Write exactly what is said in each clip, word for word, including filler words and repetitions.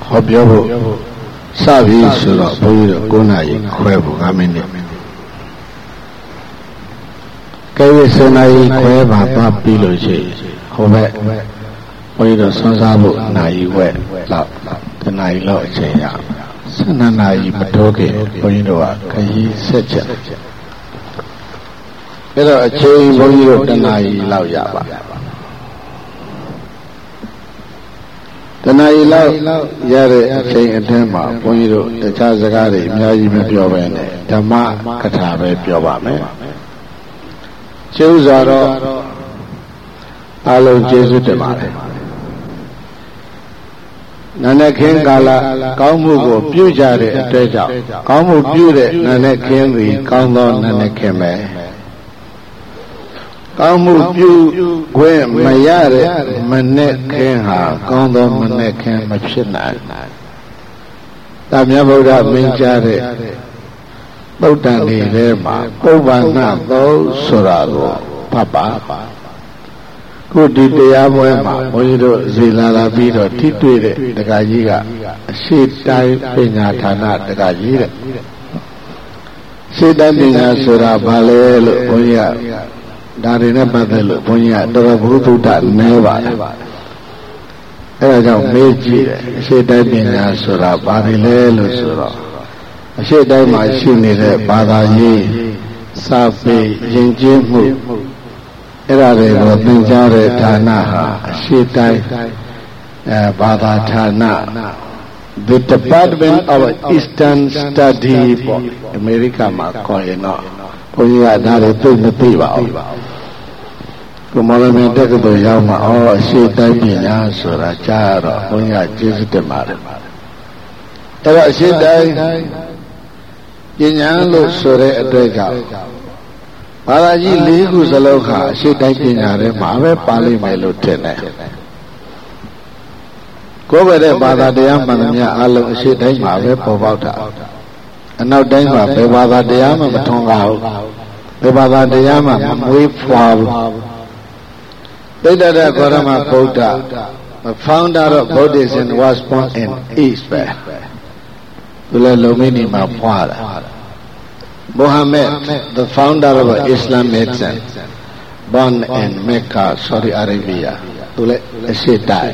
ဟောပြောဖို့စပြီဆိုတော့ဘုန်းကြီးတို့ကိုးနာရီခွဲဖို့၅မိနစ်ကဲဝိစနာရီခွဲပါသွားပြီးလို့ရှိရင်ဟိုဘက်ဘုန်းကြီးတို့ဆွမ်းစားဖို့နာရီဝက်လောက်တနာရီလောက်အချိန်ရဆယ်နှစ်နာရီမတိုးခင်ဘုန်းကြီးတို့ကခရီးဆက်ချက်အဲ့တော့အချိန်ဘုန်းကြီးတို့တနာရီလောက်ရပါတနာရီလောက်ရတဲ့အချိန်အတွင်းမှာဘုန်းကြီးတို့တခြားစကားတွေအများကြီးမပြောဘဲနဲ့ဓမ္မကထာပဲပြောပါမယ်ကျေးဇူးစွာတော့အားလုံးကျေးဇူးတင်ပါတယ်နာနဲ့ခင်းကာလကောင်းမှုကိုပြုကြတဲ့အတွက်ကြောင့်ကောင်းမှုပြုတဲ့နာနဲ့ခင်းသည်ကောင်းသောနာနဲ့ခင်းပဲကောင်းမှုပြုခွင့်မရတဲ့မနဲ့ခင်းဟာကောင်းသောမနဲ့ခင်းမဖြစ်နိုင်။ဒါမြတ်ဗုဒ္ဓမင်းကြားတဲ့ပုဒ်တန်တွေထဲမှာပုဗ္ဗန္နသောဆိုတာကိုဖတ်ပါခုဒီတရားပွဲမှာဘုန်းကြီးတို့ဇေလာလာပြီးတော့ထိတွေ့တဲ့တက္ကကြီးကအရှိတိုင်းပညာဌာနတက္ကကြီးတဲ့ရှေ့တိုင်းပညာဆိုတာဘာလဲလို့ဘုန်းကြီးကဒါတွေနဲ့ပတ်သက်လို့ဘုန်းကြီးကတော်တော်ဘုဒ္ဓနဲပါတယ်အဲဒါကြောင့်မေးကြည့်တယ်အရှိတိုင်းပညာဆိုတာဘာတွေလဲလို့ဆိုတော့အရှိတိုင်းမှာရှိနေတဲ့ဘာသာရေးစာပေယဉ်ကျေးမှုအဲ့ဒါတွေကိုသင်ကြားတဲ့ဌာနဟာအရှိတိုင်းအဲဘာသာဌာန The Department of Eastern Study ပေါ့အမေရိကမှာခေါ်ရင်တော့ဘုန်းကြီးကဒါတွေသိမသိပါဘူးကိုမော်လမြိုင်တက္ကသိုလ်ရောက်မှအော်အရှိတိုင်းပညာဆိုတာကြားတော့ဘုန်းကြီးကကျေးဇူးတင်ပါတယ်အဲ့တော့အရှိတိုင်းပညာလို့ဆိုတဲ့အတွက်ကြောင့်ဘာသာကြီး၄ခုစလုံးဟာအရှိတိုင်းပညာထဲမှာပဲပါလိမ့်မယ်လို့ထင်တယ်ကိုယ်ပဲတဲ့ဘာသာတရားမှန်သမျှအလုံးအရှိတိုင်းမှာပဲပေါ်ပေါက်တာအနောက်တိုင်းမှာဘယ်ဘာသာတရားမှမထွန်းကားဘူးဘယ်ဘာသာတရားမှမမွေးဖွာဘူးသိတ္တရဂေါရမဗုဒ္ဓ the founder of Buddhism was born in East ပဲသူလည်းလုံမင်းနေမှာဖွာတာMuhammad the founder of Islamism born in Mecca Saudi Arabia သူလည်းအရှိတိုင်း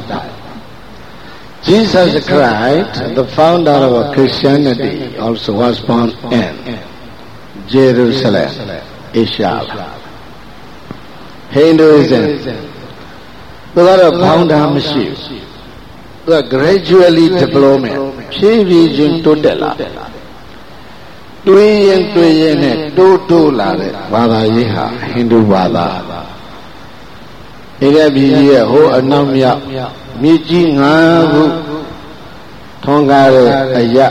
Jesus Christ, the founder of Christianity, also was born in Jerusalem, Israel. Hinduism, they are founder machine. They are gradually development. Changing totally. Doing doing it, do do la de. Vada yeha Hindu vada. Ega biye ho anamya. မြေကြီးငါးခုထွန်းကားတဲ့အရာ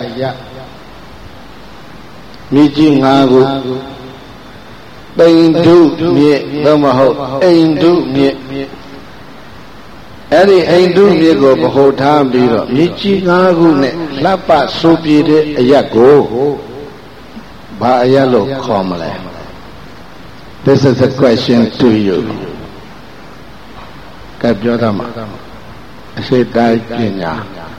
မြေကြီးငါးခုပိန်ဓုမြေသို့မဟုတ်အိန္ဒုမြေအဲ့ဒီအိန္ဒုမြေကိုဗဟိုထားပြီးတော့မြေကြီးငါးခုနဲ့လှပဆိုးပြေတဲ့အရာကိုဘာအရာလို့ခေါ်မလဲ This is a question to you ကပြောတာမှာအရှိတိုင်းပညာ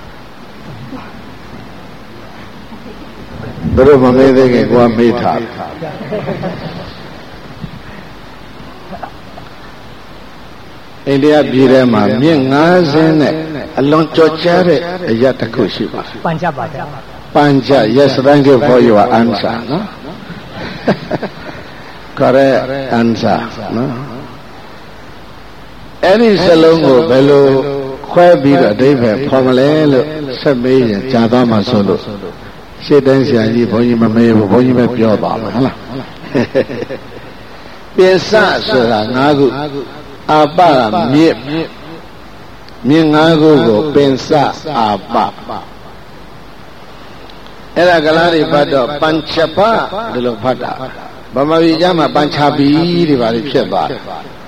ဘယ်လိုမမေးသေးခင်ကိုကမေးထားအိန္ဒိယပြည်ထဲမှာမြင့်ငါးဆင်းနဲ့အလွန်ကြော်ကြားတဲ့အရာတစ်ခုရှိပါပัญจပါဗျာပัญจ yes thank you for your answer နော် correct answer နော်အဲ့ဒီစလုံးကိုဘယ်လိုခွဲပြီးတော့အဓိပ္ပာယ်ဖော်မလဲလို့ဆက်မေးရင်ကြာသွားမှဆိုလို့ရှေ့တိုင်းဆရာကြီးဘုန်းကြီးမမေးဘူးဘုန်းကြီးပဲပြောပါမယ်ဟုတ်လားပိစဆိုတာငါးခုအာပကမြင့်မြင့်ငါးခုကိုပင်စအာပအဲ့ဒါကလားတွေဖတ်တော့ပัญချပဒီလိုဖတ်တာဗမာပြည်ကျမ်းမှာပัญချပီတွေပါလိဖြစ်သွားတယ်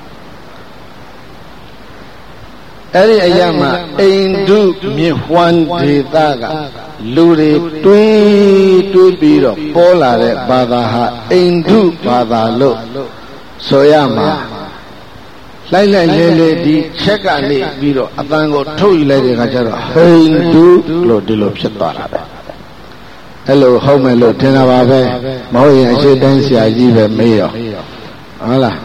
အဲ့ဒီအရာမှာအိန္ဒုမြေဝမ်းဒေသကလူတွေတွေးတွေးပြီးတော့ပေါ်လာတဲ့ဘာသာဟာအိန္ဒုဘာသာလို့ဆိုရမှာလိုက်လိုက်လေလေဒီချက်ကနေပြီးတော့အတန်ကိုထုတ်ယူလိုက်တဲ့အခါကျတော့ဟိန္ဒူလို့ဒီလိုဖြစ်သွားတာပဲအဲ့လိုဟုတ်မယ်လို့ထင်တာပါပဲမဟုတ်ရင်အရှိတိုင်းဆရာကြီးပဲမေးရောဟုတ်လား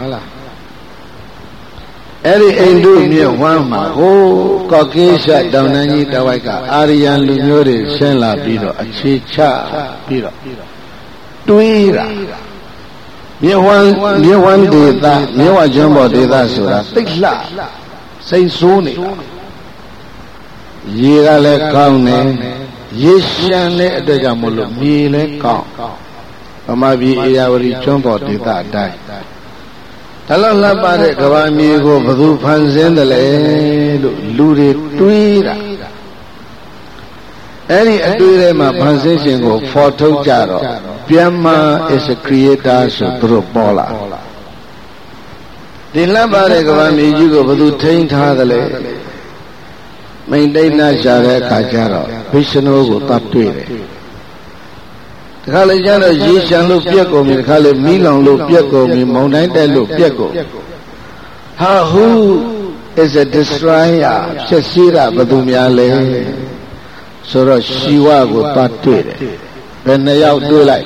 အဲ့ဒီအိန္ဒုမြေဝမ်းမှာဟိုကောကိရှတောင်တန်းကြီးတဝိုက်ကအာရယံလူမျိုးတွေရှင်းလာပြီးတော့အခြေချပြီးတော့တွေးတာမြေဝမ်းမြေဝမ်းဒေသမြေဝကျွန်းပေါ်ဒေသဆိုတာသိလှစိတ်ဆိုးနေတာရေကလည်းကောင်းတယ်ရေရှမ်းတဲ့အတွက်ကြောင့်မလို့မြေလည်းကောင်းဗမာပြည်အေရဝတီကျွန်းပေါ်ဒေသအတိုင်းဒါလောက်လှပတဲ့ကဘာမြေကိုဘယ်သူဖန်ဆင်းတယ်လဲလို့လူတွေတွေးတာအဲ့ဒီအတွေ့အထဲမှာဖန်ဆင်းခြင်းကိုဖော်ထုတ်ကြတော့Brahma is a creator ဆိုသူတို့ပေါ်လာဒီလှပတဲ့ကဘာမြေကြီးကိုဘယ်သူထိန်းထားတယ်လဲမိန်တိတ်နာရှာတဲ့အခါကျတော့ဗိရှနုကိုသတ်တွေ့တယ်တခါလေကျတော့ရေရှမ်းလို့ပြက်ကုန်ပြီတခါလေမီးလောင်လို့ပြက်ကုန်ပြီမောင်တိုင်းတက်လို့ပြက်ကုန်ဟာ who is a destroyer ဖြစ်စီတာဘယ်သူများလဲဆိုတော့ရှီဝကိုသတ်တွေ့တယ်ဘယ်နှယောက်တွေ့လိုက်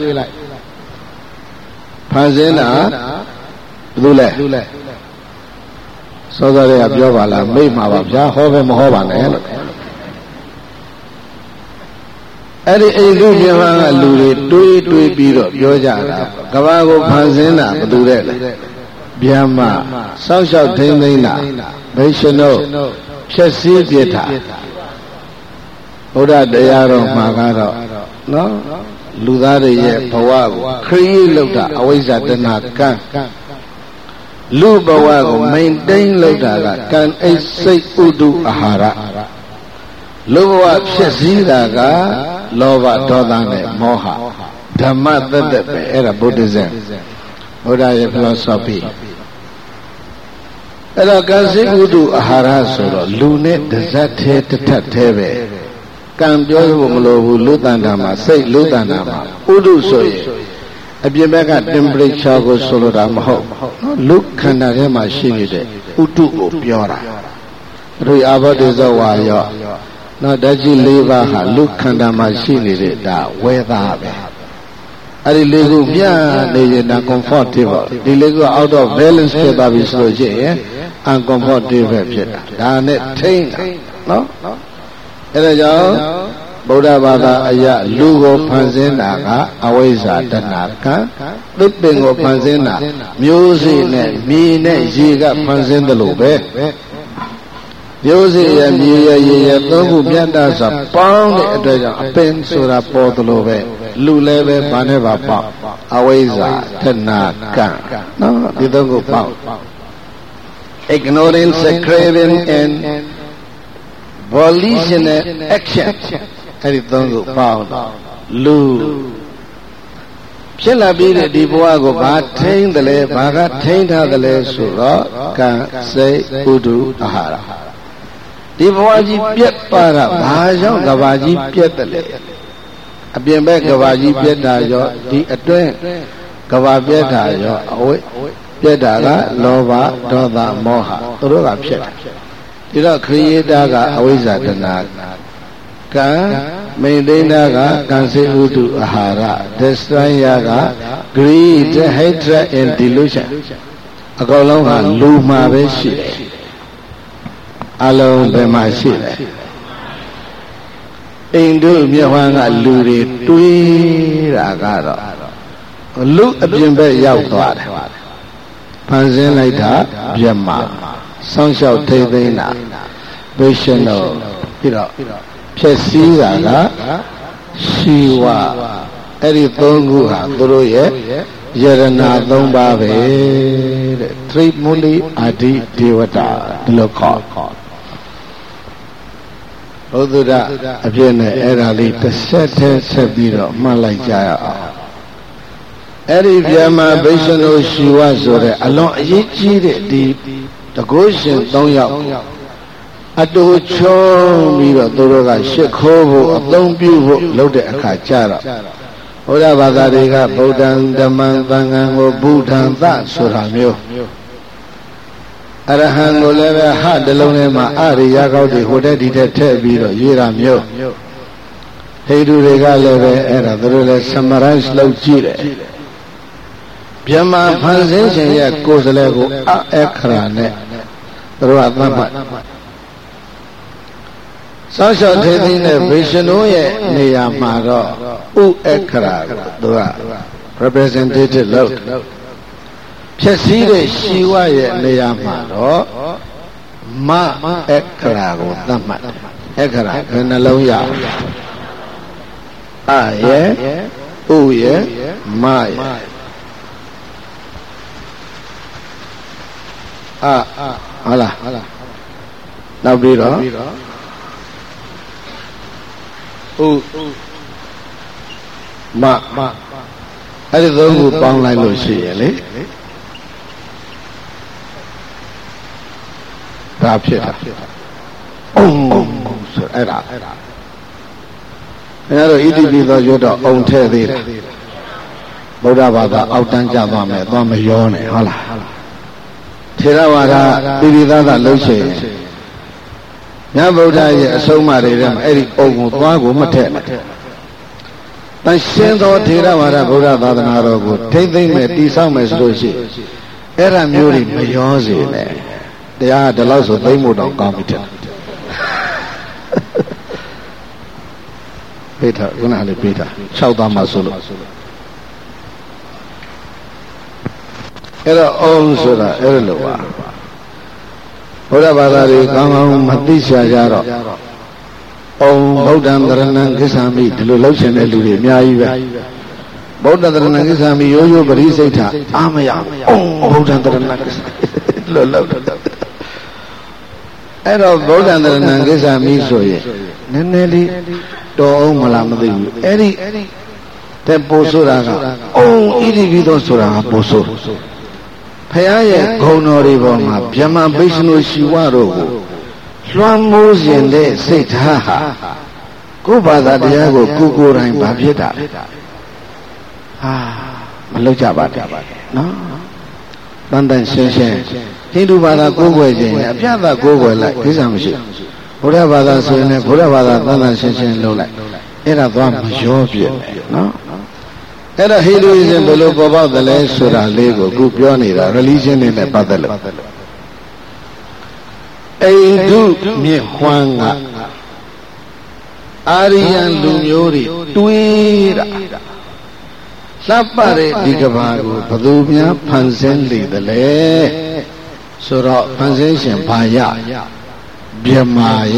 ဖန်ဆင်းတာဘယ်သူလဲစောစောလေးကပြောပါလားမိတ်မှာပါဗျာဟောပဲမဟောပါနဲ့လို့အဲ့ဒီအိန္ဒုပြမကလူတွေတွေးတွေးပြီးတော့ပြောကြတာကဘာကိုဖန်ဆင်းတာဘယ်သူလဲဗျာမစောက်ရှောက်ထိမ့်သိမ့်တာဗိရှနုဖြည့်စည်းပြစ်တာဘုရားတရားတော်မှာကတော့နော်လူသားတွေရဲ့ဘဝကိုခရီးလောက်တာအဝိဇ္ဇာတဏှာကံလူဘဝကိုမိန်တိန်လောက်တာကကံအိတ်စိတ်ဥဒုအာဟာရလူဘဝဖြစ်စည်းတာကလောဘဒေါသနဲ့မောဟဓမ္မတသက်ပဲအဲ့ဒါဗုဒ္ဓဇံဘုရားရဲ့ philosophy အဲ့တော့ကံစိတ်ဥဒုအာဟာရဆိုတော့လူနဲ့တဇတ်သေးတထက်သေးပဲကံပြောဖို့မလိုဘူးလူတန်တာမှာစိတ်လူတန်တာမှာဥဒုဆိုရင်အပြင်ဘက်က temperature ကိုဆိုလိုတာမဟုတ်လူခန္ဓာထဲမှာရှိနေတဲ့ဥတုကိုပြောတာတို့အာဘောတေဇဝါရောနော်ဓာတ်ကြီး၄ပါးဟာလူခန္ဓာမှာရှိနေတဲ့ဒါဝေသာပဲအဲ့ဒီလေးခုပြနေရင်ဒါ comfortable ဒီလေးခု out of balance ဖြစ်သွားပြီဆိုလို့ရှိရင် uncomfortable ဖြစ်တာဒါနဲ့ထိမ့်တာနော်အဲ့ဒါကြောင့်ဗုဒ္ဓဘာသာအရလူကိုဖန်ဆင်းတာကအဝိဇ္ဇာတဏှာကံသစ်ပင်ကိုဖန်ဆင်းတာမျိုးစေ့နဲ့မြေနဲ့ရေကဖန်ဆင်းတယ်လို့ပဲမျိုးစေ့ရမြေရရေရသုံးခုပြတ်တာဆိုပေါင်းတဲ့အတွက်ကြောင့်အပင်ဆိုတာပေါ်တယ်လို့ပဲလူလည်းပဲဘာနဲ့ပါပေါင်းအဝိဇ္ဇာတဏှာကံနော်ဒီသုံးခုပေါင်း ignorance craving and volitional action အဲ့ဒီသုံးခုပေါင်းလူဖြစ်လာပြီးတဲ့ဒီဘဝကိုဘာထိန်းတယ်လဲဘာကထိန်းထားတယ်လဲဆိုတော့ကံစိတ်ဥဒုအာဟာရဒီဘဝကြီးပြတ်သွားတာဘာကြောင့်ကဘာကြီးပြတ်တယ်လဲအပြင်ဘက်ကဘာကြီးပြတ်တာရောဒီအတွင်းကဘာပြတ်တာရောအဝိပြတ်တာကလောဘဒေါသမောဟသူတို့ကဖြစ်တာဒီတော့ခရိယတာကအဝိဇ္ဇာတဏှာကံမိန်သိဏကကံစေဥတုအာဟာရ destroyer က greed hatred and delusion အကောင်လုံးဟာလူမှာပဲရှိတယ်အလုံးဘယ်မှာရှိတယ်အိန္ဒုမြတ်ဝမ်းကလူတွေတွေးတာကတော့လူအပြင်ဘက်ရောက်သွားတယ်ဖန်ဆင်းလိုက်တာပြတ်မှာစောင့်ရှောက်ထိမ့်သိမ်းတာဗိရှနုပြီးတော့ဖြစ်စည်းတာကရှိဝအဲ့ဒီသုံးခုဟာသူတို့ရဲ့ယရနာသုံးပါးပဲတဲ့သရိမုလိအာဒီဒေဝတာဒီလိုခေါ်ဘုဒ္ဓအပြည့်နဲ့အဲ့ဒါလေးတစ်ဆက်တည်းဆက်ပြီးတော့မှတ်လိုက်ကြရအောင်အဲ့ဒီဗျမဗိရှနုရှိဝဆိုတဲ့အလွန်အရေးကြီးတဲ့ဒီတကုရှင်၃ယောက်အတူချုံပြီးတော့သူတို့ကရှ िख ိုးဖို့အသုံးပြုဖို့လုပ်တဲ့အခါကျတော့ဘုရားဘာသာတွေကဗုဒ္ဓံဓမ္မံသံဃံကိုဘုဒ္ဓံသဆိုတာမျိုး Arahan koလည်းပဲဟာတလုံးထဲမှာအရိယာကောက်တွေဟိုတက်ဒီတက်ထည့်ပြီးတော့ရေးတာမျိုးဟိန္ဒူတွေကလည်းပဲအဲ့ဒါသူတို့လည်း summarize လုပ်ကြည့်တယ်ဗြဟ္မာဖန်ဆင်းခြင်းရဲ့ကိုယ်စလဲကိုအအခရာနဲ့သူတို့ကသတ်မှတ်စောင့်ရှောက်ထိသိတဲ့ဗေရှင်တို့ရဲ့နေရာမှာတော့ဥအခရာကိုသူက representative လုပ်ဖြစ်စည်းတဲ့ရှိဝရဲ့နေရာမှာတော့မအခရာကိုသတ်မှတ်အခရာဘယ်နှလုံးရအရဲ့ဥရဲ့မရဲ့အဟုတ်လားနောက်ပြီးတော့ဥမအဲ့ဒီသုံးခုပေါင်းလိုက်လို့ရှိရင်လေဒါဖြစ်တာအုံဆိုအဲ့ဒါအဲ့ဒါအဲ့တော့ဣတိပိသောရွတ်တော့အုံထဲသေးတယ်ဗုဒ္ဓဘာသာအောက်တန်းကျသွားမယ်သွားမရောနဲ့ဟုတ်လားထေရဝါဒပိရိသသာလှုပ်ရှင်မြတ်ဗုဒ္ဓရဲ့အဆုံးအမတွေထဲမှာအဲ့ဒီအုံကိုသွားကိုမထက်နဲ့တန်ရှင်းသောထေရဝါဒဗုဒ္ဓသာသနာတော်ကိုထိမ့်သိမ့်မဲ့တည်ဆောက်မယ်ဆိုလို့ရှိအဲ့ဒါမျိုးတွေမရောစေနဲ့တရားဒီလောက်ဆိုသိမ့်ဖို့တောင်ကောင်းပြီတဲ့ပေးထားခုနကလေးပေးထား၆သွားမှဆိုလို့အဲ့တော့အုံဆိုတာအဲ့လိုပါဘုရားဘာသာတွေကောင်းကောင်းမသိချာကြတော့အုံဗုဒ္ဓံတရဏံကိစ္ဆာမိဒီလိုလောက်ရှင်တဲ့လူတွေအများကြီးပဲဗုဒ္ဓတရဏံကိစ္ဆာမိရိုးရိုးပရိစိတ်ထအာမယအုံဗုဒ္ဓံတရဏံကိစ္ဆာလို့လောက်တော့အဲ့တော့ဗုဒ္ဓံတရဏံကိစ္ဆာမိဆိုရင်နည်းနည်းလေးတော်အောင်မလားမသိဘူးအဲ့ဒီတဲ့ပို့ဆိုတာကအုံဣတိပိသောဆိုတာကပို့ဆိုဖယားရဲ့ဂုဏ်တော်တွေပေါ်မှာဗြဟ္မာဗိရှ္ဏုရှိဝတို့ကိုလွှမ်းမိုးခြင်းတဲ့စိတ်ထားဟာကိုယ်ဘာသာတရားကိုကိုကိုယ်တိုင်ဗာဖြစ်တာလေဟာမလုပ်ကြပါနဲ့နော်တန်တန်ရှင်းရှင်းဟိန္ဒူဘာသာကိုးကွယ်ခြင်းနဲ့အပြတ်သာကိုးကွယ်လိုက်ကိစ္စမရှိဘုရားဘာသာဆိုရင်လည်းဘုရားဘာသာတန်တန်ရှင်းရှင်းလုပ်လိုက်အဲ့ဒါသွားမရောပြည့်နော်အဲ့ဒါဟိန္ဒူယင်ဘယ်လိုပေါ်ပေါက်သလဲဆိုတာလေးကိုအခုပြောနေတာ religion နဲ့ပတ်သက်လို့အိန္ဒုမြင့်ဝမ်းကအာရိယန်လူမျိုးတွေတွေးတာလှပတဲ့ဒီကဘာကိုဘယ်သူများဖန်ဆင်းလေသလဲဆိုတော့ဖန်ဆင်းရှင်ဘာယဗြဟ္မာယ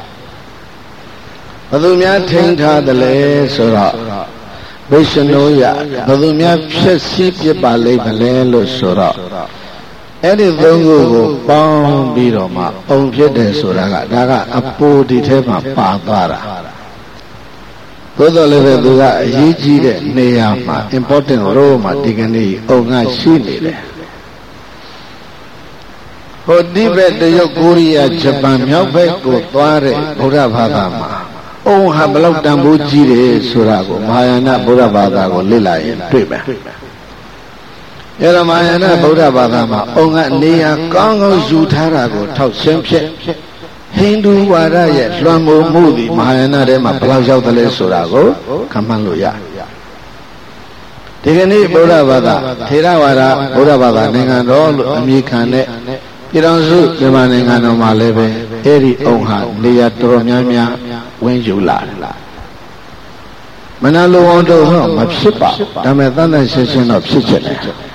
ဘယ်သူများထိန်းထားသလဲဆိုတော့ဗိရှ္ဏုယဘယ်သူများဖြစ်စည်းပြပါလိမ့်မလဲလို့ဆိုတော့အဲ့ဒီသုံးခုကိုပေါင်းပြီးတော့မှအုံဖြစ်တယ်ဆိုတာကဒါကအပိုဒီထဲမှာပါသွားတာသို့တော်လည်းပဲသူကအရေးကြီးတဲ့နေရာမှာ important role မှာဒီကနေ့အုံကရှိနေတယ်ဟိုဒီဘက်တရုတ်ကိုရီးယားဂျပန်မြောက်ဘက်ကိုသွားတဲ့ဗုဒ္ဓဘာသာမှာအုံဟာဘလောက်တန်ဖိုးကြီးတယ်ဆိုတာကိုမဟာယာနဗုဒ္ဓဘာသာကိုလေ့လာရင်တွေ့မယ်အဲ့ဒါမဟာယာနဗုဒ္ဓဘာသာမှာအုံကနေရာကောင်းကောင်းယူထားတာကိုထောက်ရှင်းဖြစ်ဟိန္ဒူဝါဒရဲ့လွှမ်းမိုးမှုဒီမဟာယာနထဲမှာဘလောက်ရောက်သလဲဆိုတာကိုခန့်မှန်းလို့ရဒီကနေ့ဗုဒ္ဓဘာသာထေရဝါဒဗုဒ္ဓဘာသာနိုင်ငံတော်လို့အမည်ခံတဲ့ပြည်တော်စုမြန်မာနိုင်ငံတော်မှာလည်းပဲအဲ့ဒီအုံဟာနေရာတော်တော်များများဝင်ယူလာတယ်မနာလိုအောင်တော့မဖြစ်ပါဒါမဲ့တန်တန်ရှင်းရှင်းတော့ဖြစ်ချက်တယ်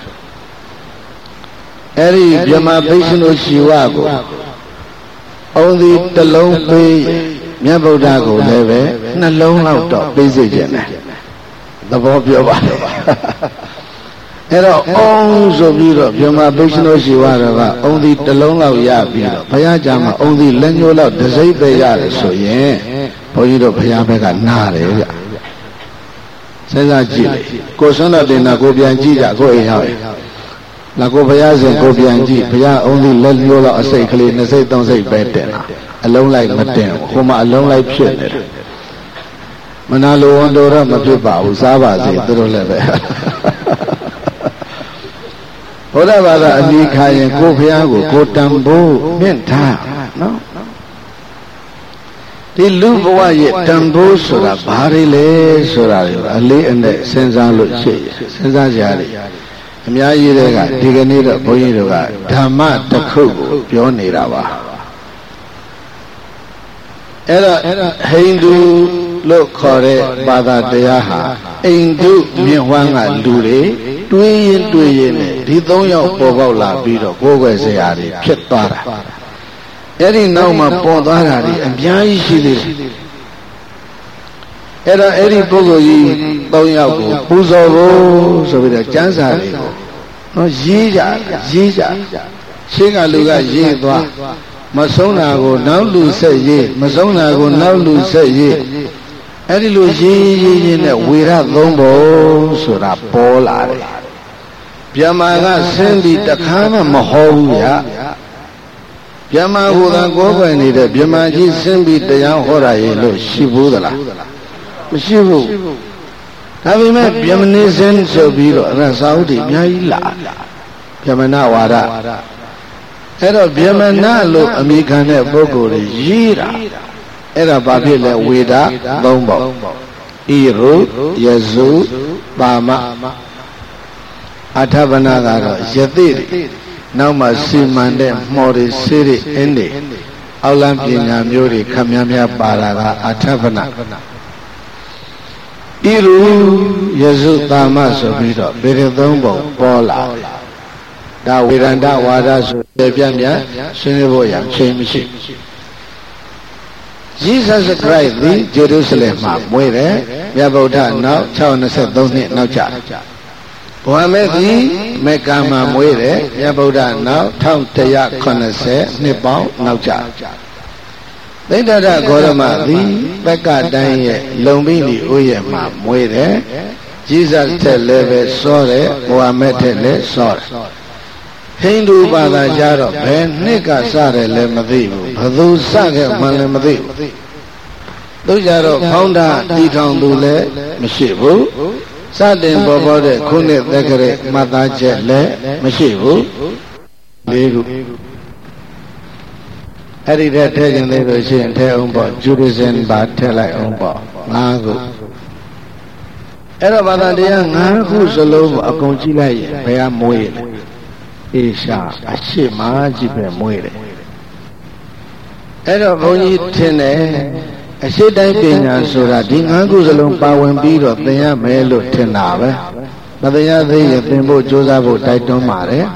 အဲ့ဒီဗြဟ္မာဗိရှ္ဏုရှိဝကိုအုံဒီတလုံးပေးမြတ်ဗုဒ္ဓကိုလည်းပဲနှလုံးလောက်တော့ပေးစေခြင်းတယ်သဘောပြောပါအဲ့တော့အုံဆိုပြီးတော့ဗြဟ္မာဗိရှ္ဏုရှိဝတော်ကအုံဒီတလုံးလောက်ရပြီးတော့ဘုရားကြားမှာအုံဒီလက်ညှိုးလောက်တစ်စိမ့်ပဲရတယ်ဆိုရင်ဘုန်းကြီးတို့ဘုရားဘက်ကနားတယ်ဗျစဉ်းစားကြည့်လေကိုဆွမ်းတော်တင်တာကိုပြန်ကြည့်ကြကိုအိမ်ရောက်ရင်လာကိုဘုရားရှင်ကိုပြန်ကြည့်ဘုရားအုံးဒီလက်လျောလောက်အစိတ်ကလေးနှစ်စိတ်သုံးစိတ်ပဲတင်တာအလုံးလိုက်မတင်ဟိုမှာအလုံးလိုက်ဖြစ်နေတယ်မနာလိုဝန်တော်တော့မဖြစ်ပါဘူးစားပါစေသူတို့လည်းပဲဘဘုရားဘာသာအမိခါရင်ကိုဖျားကိုကိုတန်ဖို့မြင့်ထားနော်ဒီလူဘဝရဲ့တန်ဖိုးဆိုတာဘာတွေလဲဆိုတာကိုအလေးအနက်စဉ်းစားလို့ရှိရစဉ်းစားကြရတယ်အများကြီးတွေကဒီကနေ့တော့ဘုန်းကြီးတို့ကဓမ္မတစ်ခုကိုပြောနေတာပါအဲ့တော့ဟိန္ဒူလို့ခေါ်တဲ့ဘာသာတရားဟာအိန္ဒုမြင့်ဝမ်းကလူတွေတွေးရင်တွေးရင်နဲ့ဒီသုံးယောက်ပေါ်ပေါက်လာပြီးတော့ကိုယ်ွယ်စရာတွေဖြစ်သွားတာအဲ့ဒီနောက်မှာပေါ်သွားတာတွေအများကြီးရှိသေးတယ်အဲ့တော့အဲ့ဒီပုဂ္ဂိုလ်ကြီးသုံးယောက်ကိုပူဇော်ဖို့ဆိုပြီးတော့ကျမ်းစာတွေကိုနော်ရေးကြရေးကြရှင်းကလူကရေးသွားမဆုံးတာကိုနောက်လူဆက်ရေးမဆုံးတာကိုနောက်လူဆက်ရေးအဲ့ဒီလိုရေးရေးရေးနဲ့ဝေရသုံးပုံဆိုတာပေါ်လာတယ်ဗျမ္မာကဆင်းပြီးတခါမှမဟောဘူးဗျဗျမ္မာဟူသာကိုယ်ပိုင်နေတဲ့ဗျမ္မာကြီးဆင်းပြီးတရားဟောတာရေလို့ရှိဘူးသလားမရှိဘူးဒါပေမဲ့ဗျမနေစင်းဆိုပြီးတော့အရသာဥတီအများကြီးလာဗျမနာဝါဒအဲ့တော့ဗျမနာလို့အမိခံတဲ့ပုဂ္ဂိုလ်တွေရေးတာအဲ့ဒါဘာဖြစ်လဲဝေဒသုံးပုံဣရုယစုပါမအထဗနာကတော့ယသိတွေနောက်မှစီမံတဲ့မှော်တွေဆေးတွေအင်းတွေအောက်လမ်းပညာမျိုးတွေခမ်းများများပါတာကအထဗနာဣရုယစုပါမဆိုပြီးတော့ဗေဒသုံးပုံပေါ်လာဒါဝေဒန္တဝါဒဆိုပြပြပြဆွေးနွေးဖို့ရချိန်မရှိJesus Christ သည် Jerusalem မှာမွေးတယ်မြတ်ဗုဒ္ဓနောက်၆၂၃နှစ်နောက်ကျဘုရားမေသည်မေကာမှာမွေးတယ်မြတ်ဗုဒ္ဓနောက်၁၁၇၀နှစ်ပေါင်းနောက်ကျသိဒ္ဓရဂေါရမသည်ပက္ကတိုင်းရဲ့လုံပိနိဥယျာဉ်မှာမွေးတယ် Jesus ထက်လည်းပဲစောတယ်ဘုရားမေထက်လည်းစောတယ်ဟိန္ဒူဘာသာကြတော့ဘယ်နှစ်ကစတယ်လဲမသိဘူးဘယ်သူစခဲ့မှလည်းမသိဘူးတို့ကြတော့ဖောင်းတာတီထောင်သူလည်းမရှိဘူးစတင်ပေါ်ပေါ်တဲ့ခုနှစ်သက္ကရာမှတ်သားချက်လည်းမရှိဘူးလေးခုအဲ့ဒီတဲ့ထဲခြင်းလေးလို့ရှိရင်ထဲအောင်ပေါ့ဂျူဒိဇမ်ဘာထည့်လိုက်အောင်ပေါ့ငါးခုအဲ့တော့ဘာသာတရားငါးခုစလုံးကိုအကုန်ကြည့်လိုက်ရင်ဘယ်ကမွေးလဲအေရှာအရှိမကြီးပဲမွေးတယ်အဲ့တော့ဘုန်းကြီးထင်တယ်အရှိတိုင်းပညာဆိုတာဒီငါးခုစလုံးပါဝင်ပြီးတော့သင်ရမယ်လို့ထင်တာပဲမသင်ရသေးရင်သင်ဖို့ကြိုးစားဖို့တိုက်တွန်းပါတယ်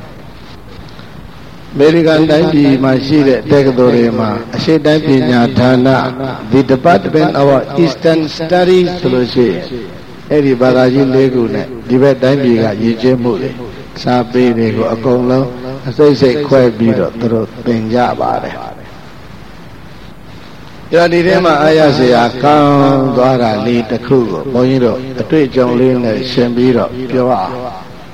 အမေရိကန်တိုင်းပြည်မှာရှိတဲ့တက္ကသိုလ်တွေမှာအရှိတိုင်းပညာဌာန The Department of Eastern Studies ဆိုလို့ရှိရင်အဲ့ဒီဘာသာကြီးလေးခုနဲ့ဒီဘက်တိုင်းပြည်ကရည်ကျဲမှုတွေစာပေတွေကိုအကုန်လုံးအစိတ်စိတ်ခွဲပြီးတော့သူတို့သင်ကြပါတယ်။ဒါဒီထဲမှာအာရစရာကောင်းသွားတာလေးတစ်ခုကိုဘုန်းကြီးတို့အတွေ့အကြုံလေးနဲ့ရှင်းပြီးတော့ပြောအောင်။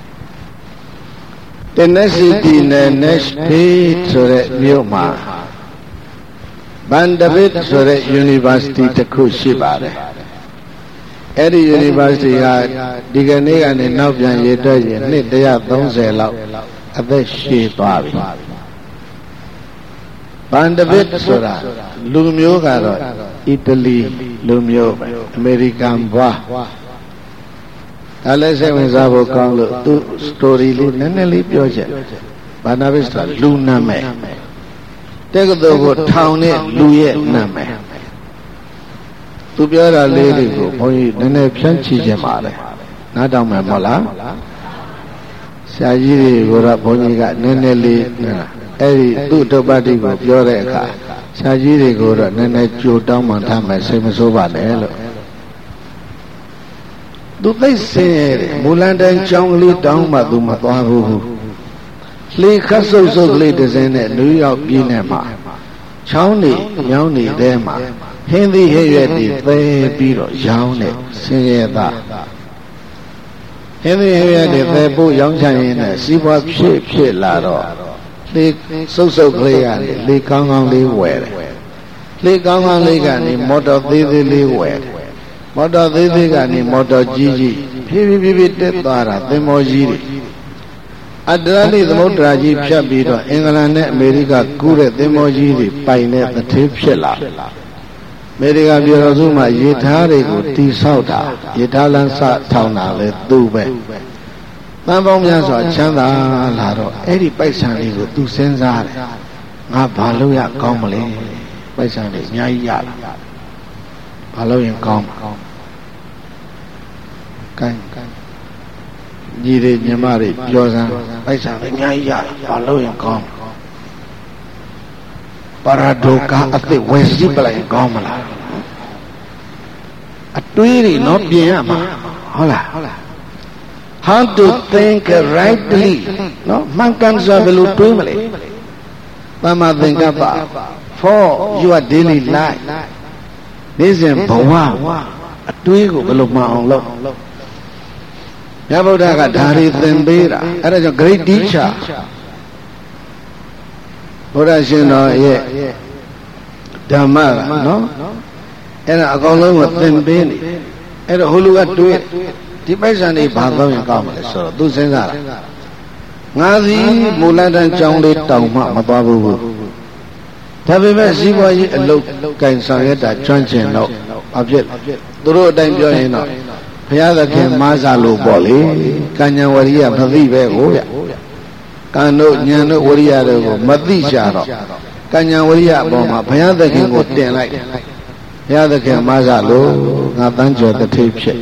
Tennessee နဲ့ Nashville ဆိုတဲ့မြို့မှာ Vanderbilt ဆိုတဲ့ University တစ်ခုရှိပါတယ်။အဲ့ဒီ University ကဒီကနေ့ကနေနောက်ပြန်ရတဲ့ရင်နှစ်၁၃၀လောက်အသက်ရှည်သွားပြီ။ဗန်ဒဗစ်ဆိုတာလူမျိုးကတော့အီတလီလူမျိုးပဲအမေရိကန်ဘွားဒါလည်းစိတ်ဝင်စားဖို့ကောင်းလို့သူ story လေးနည်းနည်းလေးပြောချက်ဗန်ဒဗစ်ဆိုတာလူနာမည်တက္ကသိုလ်ကိုထောင်တဲ့လူရဲ့နာမည်သူပြောတာလေးတွေကိုဘုန်းကြီးနည်းနည်းဖြန့်ချီခြင်းပါလေနားတောင်မယ်မဟုတ်လားဆရာကြီးတွေကိုတော့ဘုန်းကြီးကနည်းနည်းလေးအဲ့ဒီသူ့တပ္ပတိကိုပြောတဲ့အခါဆရာကြီးတွေကိုတော့နည်းနည်းကြိုတောင်းမှထားမယ်စိတ်မဆိုးပါနဲ့လို့သူသိစင်ရတယ်မူလန်တန်ချောင်းကလေးတောင်းမှသူမသွားဘူးလှေခတ်ဆုပ်ဆုပ်ကလေးတစ်စင်းနဲ့နယူးယောက်ပြည်နယ်မှာချောင်းနေညောင်းနေတဲ့မှာဟင်းသီးဟဲ့ရွက်တွေသဲပြီးတော့ရောင်းတဲ့ဆင်းရဲသားဟင်းသီးဟဲ့ရွက်တွေသဲပို့ရောင်းချရင်နဲ့စီးပွားဖြစ်ဖြစ်လာတော့လေစုပ်စုပ်ကလေးကနေလေကောင်းကောင်းလေးဝယ်တယ်လေကောင်းကောင်းလေးကနေမော်တော်သေးသေးလေးဝယ်တယ်မော်တော်သေးသေးကနေမော်တော်ကြီးကြီးဖြည်းဖြည်းဖြည်းဖြည်းတက်သွားတာသင်္ဘောကြီးတွေအတ္တရလိသမုဒ္ဒရာကြီးဖြတ်ပြီးတော့အင်္ဂလန်နဲ့အမေရိကကူးတဲ့သင်္ဘောကြီးတွေပိုင်တဲ့တထေးဖြစ်လာအမေရိကပြည်တော်စုမှာရေထားတွေကိုတိဆောက်တာရေထားလမ်းစထောင်တာလဲသူ့ပဲတန်ပေါင်းများစွာချမ်းသာလာတော့အဲ့ဒီပိုက်ဆံလေးကိုသူစဉ်းစားတယ်ငါဘာလို့ရကောင်းမလဲပိုက်ဆံလေးအများကြီးရလာဘာလို့ရင်ကောင်းမှာကဲညီတွေညီမတွေပြောစမ်းပိုက်ဆံလေးအများကြီးရလာဘာလို့ရင်ကောင်းပါရဒိုကာအသိဝယ်စီပလိုက်ကောင်းမလားအတွေးတွေတော့ပြင်ရမှာဟုတ်လားhow to think rightly နော်မှန်ကန်စွာဘယ်လိုတွေးမလဲသမ္မာသင်္ကပ္ပ for your daily life နေ့စဉ်ဘဝအတွေးကိုဘယ်လိုမှန်အောင်လုပ်မြတ်ဗုဒ္ဓကဒါတွေသင်ပေးတာအဲ့ဒါကြောင့် great teacher ဘုရားရှင်တော်ရဲ့ဓမ္မကနော်အဲ့ဒါအကောင်လုံးကိုသင်ပေးနေအဲ့တော့ဟိုလူကတွေးဒီပိုက်ဆံတွေဘာတော့ရင်ကောင်းမလဲဆိုတော့သူစဉ်းစားတာငါစီမူလတန်းကျောင်းလေးတောင်မှမသွားဘူးဒါပေမဲ့စီးပွားရေးအလုပ်ကင်ဆောင်ရတာကျွမ်းကျင်တော့အဖြစ်သူတို့အတိုင်းပြောရင်တော့ဘုရားသခင်မားစားလို့ပေါ့လေကဉ္ဉဝရိယမသိပဲကိုဗျကံတို့ဉာဏ်တို့ဝရိယတို့ကိုမသိကြတော့ကဉ္ဉဝရိယအပေါ်မှာဘုရားသခင်ကိုတင်လိုက်ဘုရားသခင်မားစားလို့ငါတန်းကျော်တထိပ်ဖြစ်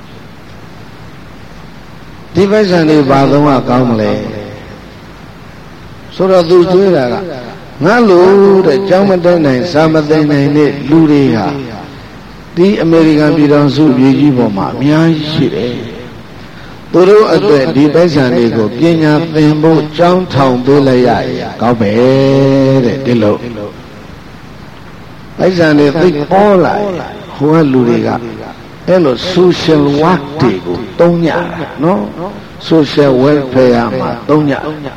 ဒီပိုက်ဆံတွေဘာသုံးကကောင်းမလဲဆိုတော့သူတွေးတာကငါလို့တဲ့ကြောင်းမတက်နိုင်စာမသိနိုင်တဲ့လူတွေဟာဒီအမေရိကန်ပြည်တော်စုပြည်ကြီးပေါ်မှာအများကြီးရှိတယ်သူတို့အတွက်ဒီပိုက်ဆံတွေကိုပညာသင်ဖို့ကြောင်းထောင်ပေးလိုက်ရရင်ကောင်းပဲတဲ့ဒီလိုပိုက်ဆံတွေသိပေါ်လာဟိုကလူတွေကအဲ့လို social work တွေကိုတုံးညတာနော် social welfare မှာတုံးည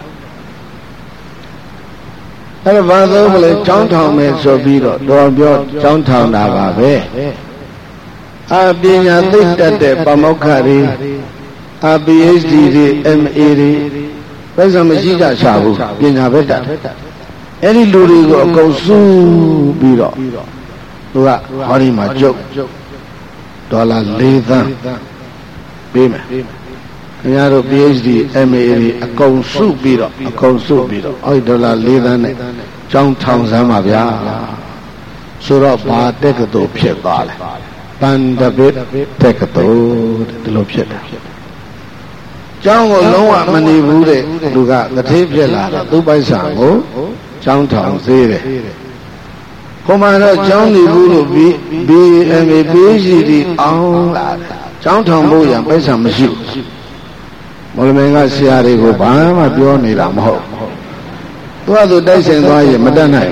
အဲ့ဒါဘာလို့မလဲကျောင်းထောင်မယ်ဆိုပြီးတော့တော်ပြောကျောင်းထောင်တာပါပဲအပညာသိတတ်တဲ့ပမောက္ခတွေအ PhD တွေ M A တွေဘယ်စမရှိကြချဘူးပညာပဲတတ်အဲ့ဒီလူတွေကိုအကုန်စုပြီးတော့သူကဟောဒီမှာကျုပ်ဒေါ်လာ၄သန်းပေးမယ်ခင်ဗျားတို့ PhD M A တွေအကုန်စုပြီးတော့အကုန်စုပြီးတော့အဲ့ဒေါ်လာ၄သန်းနဲ့ကျောင်းထောင်စမ်းပါဗျာဆိုတော့ဘာတက္ကသိုလ်ဖြစ်သွားလဲပန္ဒဗိတက္ကသိုလ်ဒီလိုဖြစ်တာကျောင်းကိုလုံးဝမနေဘူးတဲ့လူကတထေးဖြစ်လာတော့သူ့ပိုက်ဆံကိုကျောင်းထောင်သေးတယ်ခေါ်မှတော့ကျောင်းနေဘူးလို့ပြီး B M A PhD အောင်လာတယ်ကျောင်းထောင်ဖို့ရပိုက်ဆံမရှိဘူးမော်လမြိုင်ကဆရာတွေကိုဘာမှပြောနေတာမဟုတ်သူကသူတိုက်ဆိုင်သွားရင်မတတ်နိုင်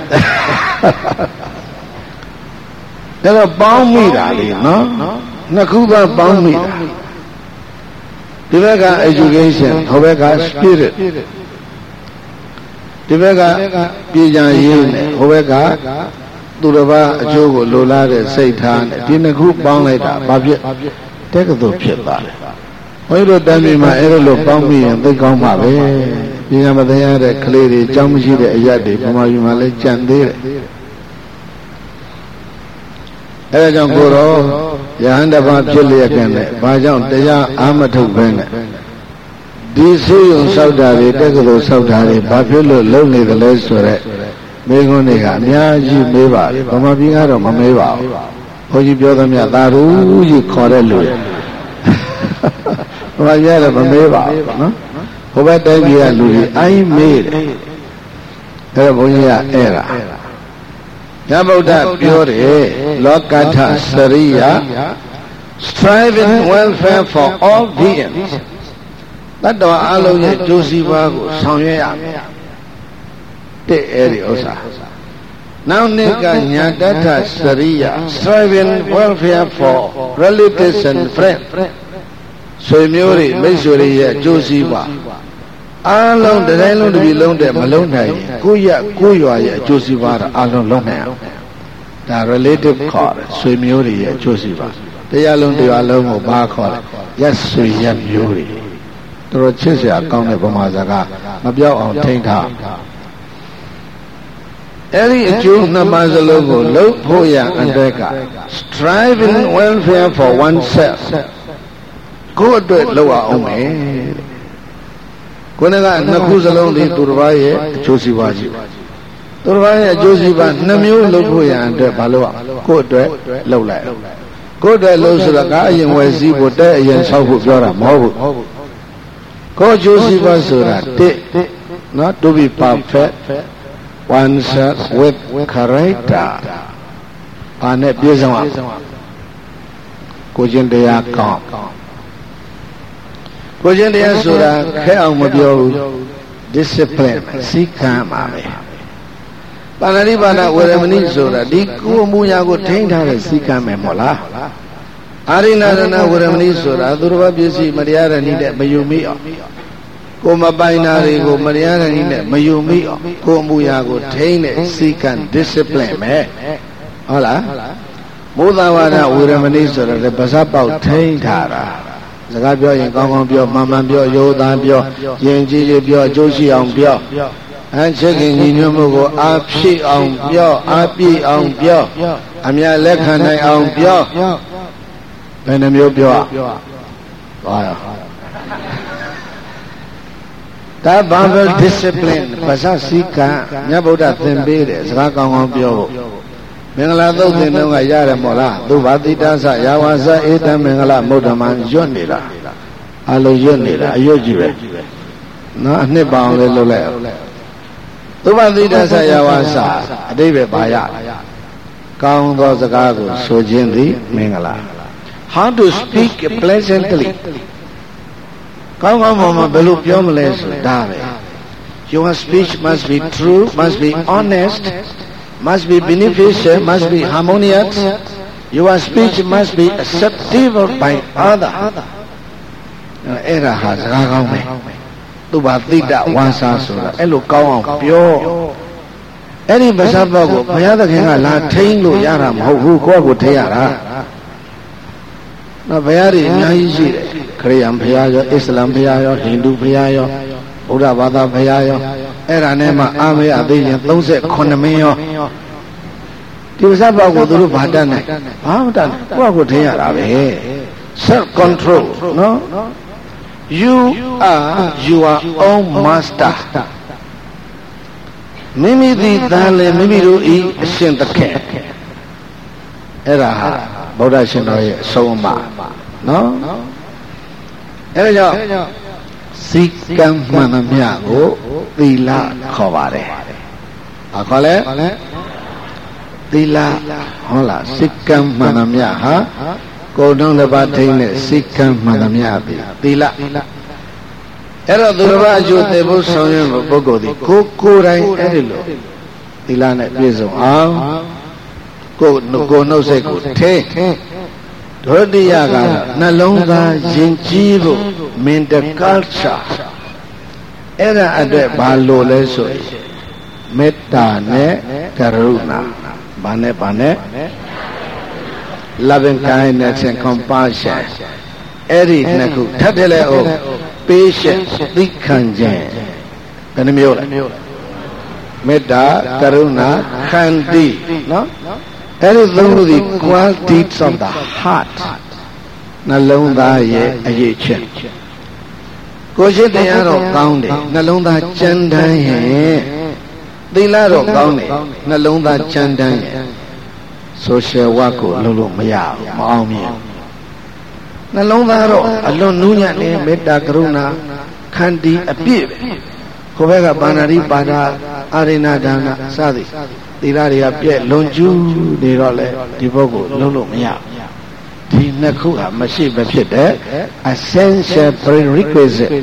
ဒါတော့ပေါင်းမိတာလေနော်နှစ်ခုကပေါင်းမိတာဒီဘက်က education ဟိုဘက်က spirit ဒီဘက်ကပြည်ကြံရေးနဲ့ဟိုဘက်ကသူတစ်ပါးအကျိုးကိုလိုလားတဲ့စိတ်ထားနဲ့ဒီနှစ်ခုပေါင်းလိုက်တာဘာဖြစ်တက္ကသိုလ်ဖြစ်သွားတယ်ဘုန်းကြီးတို့တမ်းပြည်မှာအဲ့လိုပေါင်းပြီးရင်သိကောင်းပါပဲပညာမသိရတဲ့ကလေးတွေအကြောင်းမရှိတဲ့အရာတွေဗမာပြည်မှာလည်းကြံသေးတယ်အဲဒါကြောင့်ကိုတော့ယဟန်တစ်ပါးဖြစ်လျက်ခဲ့နဲ့ဘာကြောင့်တရားအာမထုတ်ပဲနဲ့ဒီဆေးရုံဆောက်တာတွေတက္ကသိုလ်ဆောက်တာတွေဘာဖြစ်လို့လုံနေတယ်လဲဆိုတော့မိခွန်းတွေကအများကြီးမေးပါတယ်ဗမာပြည်ကတော့မမေးပါဘူးဘုန်းကြီးပြောသမျှသာရူကြီးခေါ်တဲ့လူတွေဘာကြလဲမမေးပါဘူးနော်ဟိုဘက်တိုင်းပြည်ကလူတွေအိုင်းမေးတယ်အဲ့တော့ဘုန်းကြီးကအဲ့ဒါညဗုဒ္ဓပြောတယ်လောကထစရိယ striving welfare for all beings တတ္တဝါအလုံးရဲ့ကျိုးစီးပွားကိုဆောင်ရွက်ရမယ်တဲ့အဲ့ဒီဥစ္စာနောက်နှစ်ကညာတထစရိယ striving welfare for relatives and friends ဆွေမျိုးတွေမိတ်ဆွေတွေရဲ့အကျိုးစီးပွားအားလုံးတစ်တိုင်းလုံးတစ်ပြည်လုံးတဲ့မလုံးနိုင်ရင်ကိုယ့်ရကိုယ့်ရွာရဲ့အကျိုးစီးပွားတော့အားလုံးလုံးနိုင်အောင်ဒါ relative ခေါ်တယ်ဆွေမျိုးတွေရဲ့အကျိုးစီးပွားတရားလုံးတရားလုံးကိုဘာခေါ်လဲရက်ဆွေရက်မျိုးတွေတော်ချစ်စရာကောင်းတဲ့ဗမာစကားမပြောက်အောင်ထိန်းထားအဲ့ဒီအကျိုးနှစ်ပါးစလုံးကိုလုပ်ဖို့ရအတက်က striving welfare for oneself ကိုယ့်အတွက်လုပ်အောင်မယ်ကိုယ်ကနှစ်ခုစလုံးဒီသူတစ်ပါးရဲ့အကျိုးစီးပွားကြီးသူတစ်ပါးရဲ့အကျိုးစီးပွားနှစ်မျိုးလုပ်ဖို့ရအတွက်ဘာလို့ကိုယ့်အတွက်လုပ်လိုက်ကိုယ့်အတွက်လုပ်ဆိုတော့ကားအရင်ဝယ်စည်းဖို့တဲ့အရင်ဆောက်ဖို့ပြောတာမဟုတ်ဘူးကိုယ်အကျိုးစီးပွားဆိုတာတစ်နော် to be perfect oneself with character ဘာနဲ့ပြည့်စုံအောင်ကိုယ်ချင်းတရားကောင်းကိုယ်ချင်းတရားဆိုတာခဲအောင်မပြောဘူး discipline စီကံပါပဲပါဏာတိပါဏဝေရမဏိဆိုတာဒီကိုယ်မူရာကိုထိန်းထားတဲ့စီကံမယ်မို့လားအာရိနာရဏဝေရမဏိဆိုတာသူတော်ဘာပစ္စည်းမတရားတဲ့နည်းနဲ့မယူမိအောင်ကိုမပိုင်တာတွေကိုမတရားတဲ့နည်းနဲ့မယူမိအောင်ကိုယ်မူရာကိုထိန်းတဲ့စီကံ discipline ပဲဟုတ်လားမိုးသာဝါဒဝေရမဏိဆိုတာလည်းပါးစပ်ပေါက်ထိန်းထားတာစကားပြောရင်ကောင်းကောင်းပြောမှန်မှန်ပြောရိုးသားပြောယဉ်ကျေးကျေးပြောအကျိုးရှိအောင်ပြောအချစ်ခင်ညီညွတ်မှုကိုအားဖြည့်အောင်ပြောအားပြည့်အောင်ပြောအမြတ်လက်ခံနိုင်အောင်ပြောဘယ်နှမျိုးပြောသွားရောဒါ verbal discipline ဘာသာစီကံမြတ်ဗုဒ္ဓသင်ပေးတယ်စကားကောင်းကောင်းပြောဖို့မင်္ဂလာသုတ်သင်တော့ကရတယ်မို့လားသူဘာတိတသယာဝဇဧတံမင်္ဂလမုဒ္ဓမံရွတ်နေတာအလုံးရွတ်နေတာအရွတ်ကြီးပဲနော်အနှစ်ပေါင်းလေးလုပ်လိုက်သူဘာတိတသယာဝဇအတိပဲပါရကောင်းသောစကားကိုဆိုခြင်းသည်မင်္ဂလာ how to speak pleasantly ကောင်းကောင်းမှမဘယ်လိုပြောမလဲဆိုတာပဲ your speech must be true must be honest must be beneficial must be harmonious your speech must be acceptable by other အဲ့ဒါဟာစကားကောင်းပဲသူဘာတိတဝါစာဆိုတာအဲ့လိုကောင်းအောင်ပြောအဲ့ဒီပါးစပ်ပေါက်ကိုဘုရားသခင်ကလာထိန်းလို့ရတာမဟုတ်ဘူးကိုယ့်ကိုထိန်းရတာနော်ဘုရားတွေအများကြီးရှိတယ်ခရစ်ယာန်ဘုရားရောအစ္စလာမ်ဘုရားရောဟိန္ဒူဘုရားရောဗုဒ္ဓဘာသာဘုရားရောအဲ့ဒါနဲ့မှအာမေအသေးရင်သုံးสิบခုနှစ်မင်းရောဒီပါးစပ်ပေါက်ကိုသူတို့ဘာတတ်နိုင်ဘာမတတ်ကိုယ့်ကိုထိန်းရတာပဲ self control နော် you are your own master မိမိသည်သာလေမိမိတို့ဤအရှင်သခင်အဲ့ဒါဟာဗုဒ္ဓရှင်တော်ရဲ့အဆုံးအမနော်အဲ့ဒါကြောင့်စီကံမှန်သမျှကိုသီလခေါ်ပါတယ်ဘာခေါ်လဲသီလဟုတ်လားစီကံမှန်သမျှဟာကိုယ်တော်တစ်ပါးထိန်းတဲ့စီကံမှန်သမျှပြီသီလအဲ့တော့သူတစ်ပါးအကျိုးတည်ဖို့ဆောင်ရွက်ဖို့ပုဂ္ဂိုလ်ဒီကိုကိုယ်တိုင်အဲ့ဒီလိုသီလနဲ့ပြည့်စုံအောင်ကိုယ်ကိုယ်နှုတ်ဆက်ကိုထိန်းဒုတိယကနှလုံးသားယဉ်ကျေးဖို့ mental culture အဲ့ဒါအတွက်ဘာလို့လဲဆိုရင်မေတ္တာနဲ့ကရုဏာဘာနဲ့ဘာနဲ့ loving kindness and compassion အဲ့ဒီနှစ်ခုထပ်တယ်လေဟုတ် patience သိခံခြင်းဘယ်နှမျိုးလဲမေတ္တာကရုဏာခန္တီနော်အဲ့ဒီသုံးခုဒီ qualities of the heart နှလုံးသားရဲ့အရေးချက်ကိုရှိတရားတော့ကောင်းတယ်နှလုံးသားကြမ်းတမ်းရဲ့သီလတော့ကောင်းတယ်နှလုံးသားကြမ်းတမ်းရဲ့ social work ကိုလုပ်လို့မရဘူးမအောင်မြင်နှလုံးသားတော့အလွန်နူးညံ့နေမေတ္တာကရုဏာခန္တီအပြည့်ပဲကိုယ်ဘက်ကပါဏာတိပါဒအာရိဏဒါနစသည်သီလတွေကပြည့်လွန်ကျူးနေတော့လေဒီဘုတ်ကိုလုံးလို့မရဒီနှစ်ခုဟာမရှိမဖြစ်တဲ့ essential prerequisite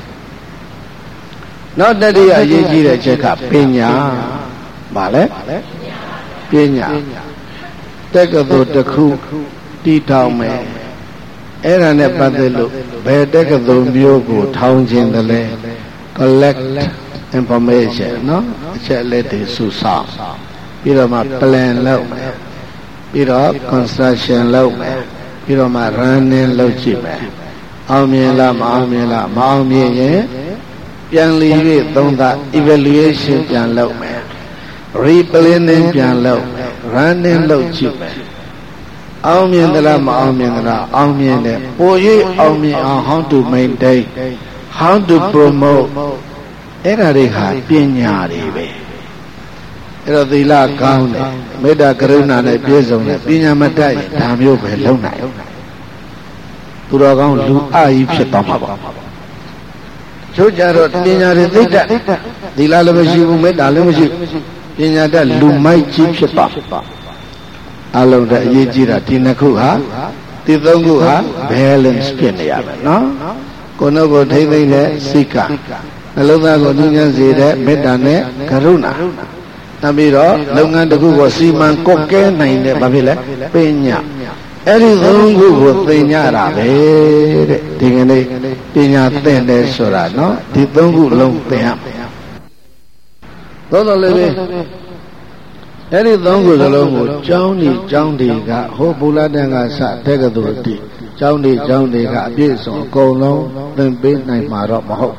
နောက်တတိယအရေးကြီးတဲ့ချက်ကပညာဗာလဲပညာတက္ကသိုလ်တစ်ခုတည်ထောင်မယ်အဲ့ဒါနဲ့ပတ်သက်လို့ဘယ်တက္ကသိုလ်မျိုးကိုထောင်ခြင်းတလဲ collect information နော်အချက်အလက်တွေစုဆောင်းပြီးတော့မှ plan လုပ်မယ်ပြီးတော့ construction လုပ်မယ်ပြီးတော့မှ running လုပ်ကြည့်မယ်အောင်မြင်လားမအောင်မြင်လားမအောင်မြင်ရင်ပြန်လီ၍သုံးသ evaluation ပြန်လုပ်မယ် replanning ပြန်လုပ်မယ် running လုပ်ကြည့်မယ်အောင်မြင်သလားမအောင်မြင်သလားအောင်မြင်တယ်ပို၍အောင်မြင်အောင် how to maintain how to promote အဲ့ဒါတွေဟာပညာတွေပဲအဲ့တော့သီလကောင်းတယ်မေတ္တာကရုဏာနဲ့ပြည့်စုံတယ်ပညာမတတ်ရင်ဒါမျိုးပဲလုံနိုင်သူတော်ကောင်းလူအကြီးဖြစ်သွားမှာပါချို့ကြတော့ပညာတွေသိတတ်သီလလည်းမရှိဘူးမေတ္တာလည်းမရှိဘူးပညာတတ်လူမိုက်ကြီးဖြစ်သွားအလုံးတည်းအရေးကြီးတာဒီနှစ်ခုဟာဒီသုံးခုဟာ balance ဖြစ်နေရမယ်နော်ကိုယ်နှုတ်ကိုထိမ့်သိမ့်တဲ့စိတ်ကနှလုံးသားကိုညှဉ်းစေတဲ့မေတ္တာနဲ့ကရုဏာနောက်ပြီးတော့လုပ်ငန်းတစ်ခုကိုစီမံကွက်ကဲနိုင်တဲ့ဘာဖြစ်လဲပညာအဲ့ဒီသုံးခုကိုသိညာတာပဲတဲ့ဒီကနေ့ပညာသင်တယ်ဆိုတာနော်ဒီသုံးခုလုံးသင်ရမယ်သို့တော်လည်းပဲအဲ့ဒီသုံးခုစလုံးကိုကျောင်းဒီကျောင်းဒီကဟိုဘူလာတန်ကစတက္ကသိုလ်တိကျောင်းဒီကျောင်းဒီကအပြည့်စုံအကုန်လုံးသင်ပေးနိုင်မှာတော့မဟုတ်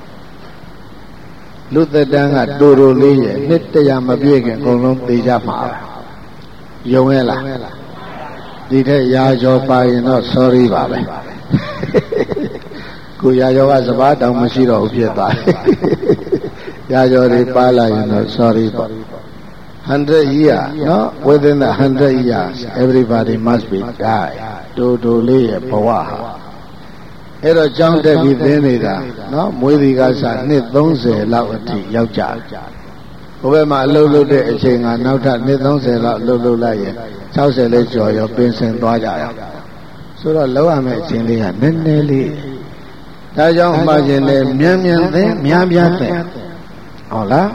လူသက်တန်းကတူတူလေးရဲ့နှစ်တရာမပြည့်ခင်အကုန်လုံးသိကြမှာယုံရဲ့လားဒီထက်ရာကျော်ပါရင်တော့ sorry ပါပဲကိုရာကျော်ကစပါးတောင်မရှိတော့ဘူးဖြစ်သွားရာကျော်တွေပါလာရင်တော့ sorry ပါone hundred years no within the one hundred years everybody must be die တူတူလေးရဲ့ဘဝဟာအဲ့တော့ကြောင်းတက်ပြီးသင်နေတာနော်မွေးဒီကစားနှစ်သုံးဆယ်လောက်အထိရောက်ကြဘုဘက်မှာအလုပ်လုပ်တဲ့အချိန်ကနောက်ထပ်နှစ်သုံးဆယ်လောက်လုပ်လုပ်လိုက်ရင်၆၀လေးကျော်ရောပင်စင်သွားကြရဆိုတော့လောက်ရမယ့်အချိန်လေးကနည်းနည်းလေးဒါကြောင့်မှာခြင်းနဲ့မြန်မြန်သင်များများသင်ဟုတ်လား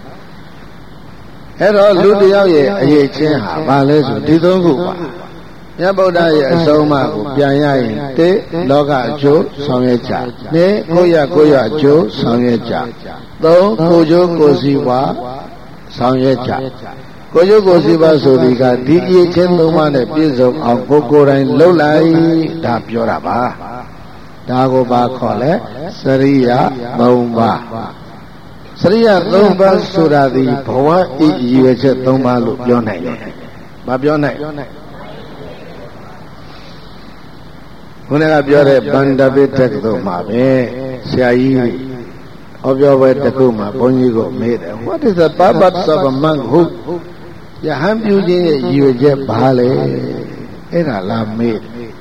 အဲ့တော့လူတယောက်ရဲ့အရေးချင်းဟာဘာလဲဆိုဒီသုံးခုပါမြတ်ဗုဒ္ဓရဲ့အဆုံးအမကိုပြန်ရရင်တေလောကအကျိုးဆောင်ရွက်ကြနှစ်ကိုရကိုရအကျိုးဆောင်ရွက်ကြသုံးကိုကျိုးကိုစီဝါဆောင်ရွက်ကြကိုကျိုးကိုစီဝါဆိုဒီကဒီအရေးချင်းသုံးပါးနဲ့ပြည့်စုံအောင်ကိုကိုယ်တိုင်လှုပ်လိုက်ဒါပြောတာပါဒါကိုပါခေါ်လဲစရိယသုံးပါးစရိယသုံးပါးဆိုတာဒီဘဝဤရည်ရွယ်ချက်သုံးပါးလို့ပြောနိုင်တယ်မပြောနိုင်ခုနကပြောတဲ့ဗန္ဒပိတက္ကသိုလ်မှာပဲဆရာကြီးဟောပြောပွဲတစ်ခုမှာဘုန်းကြီးကိုမေးတယ် What is the purpose of a monk who ယဟန်ပြုခြင်းရဲ့ရည်ရွယ်ချက်ဘာလဲအဲ့ဒါလာမေး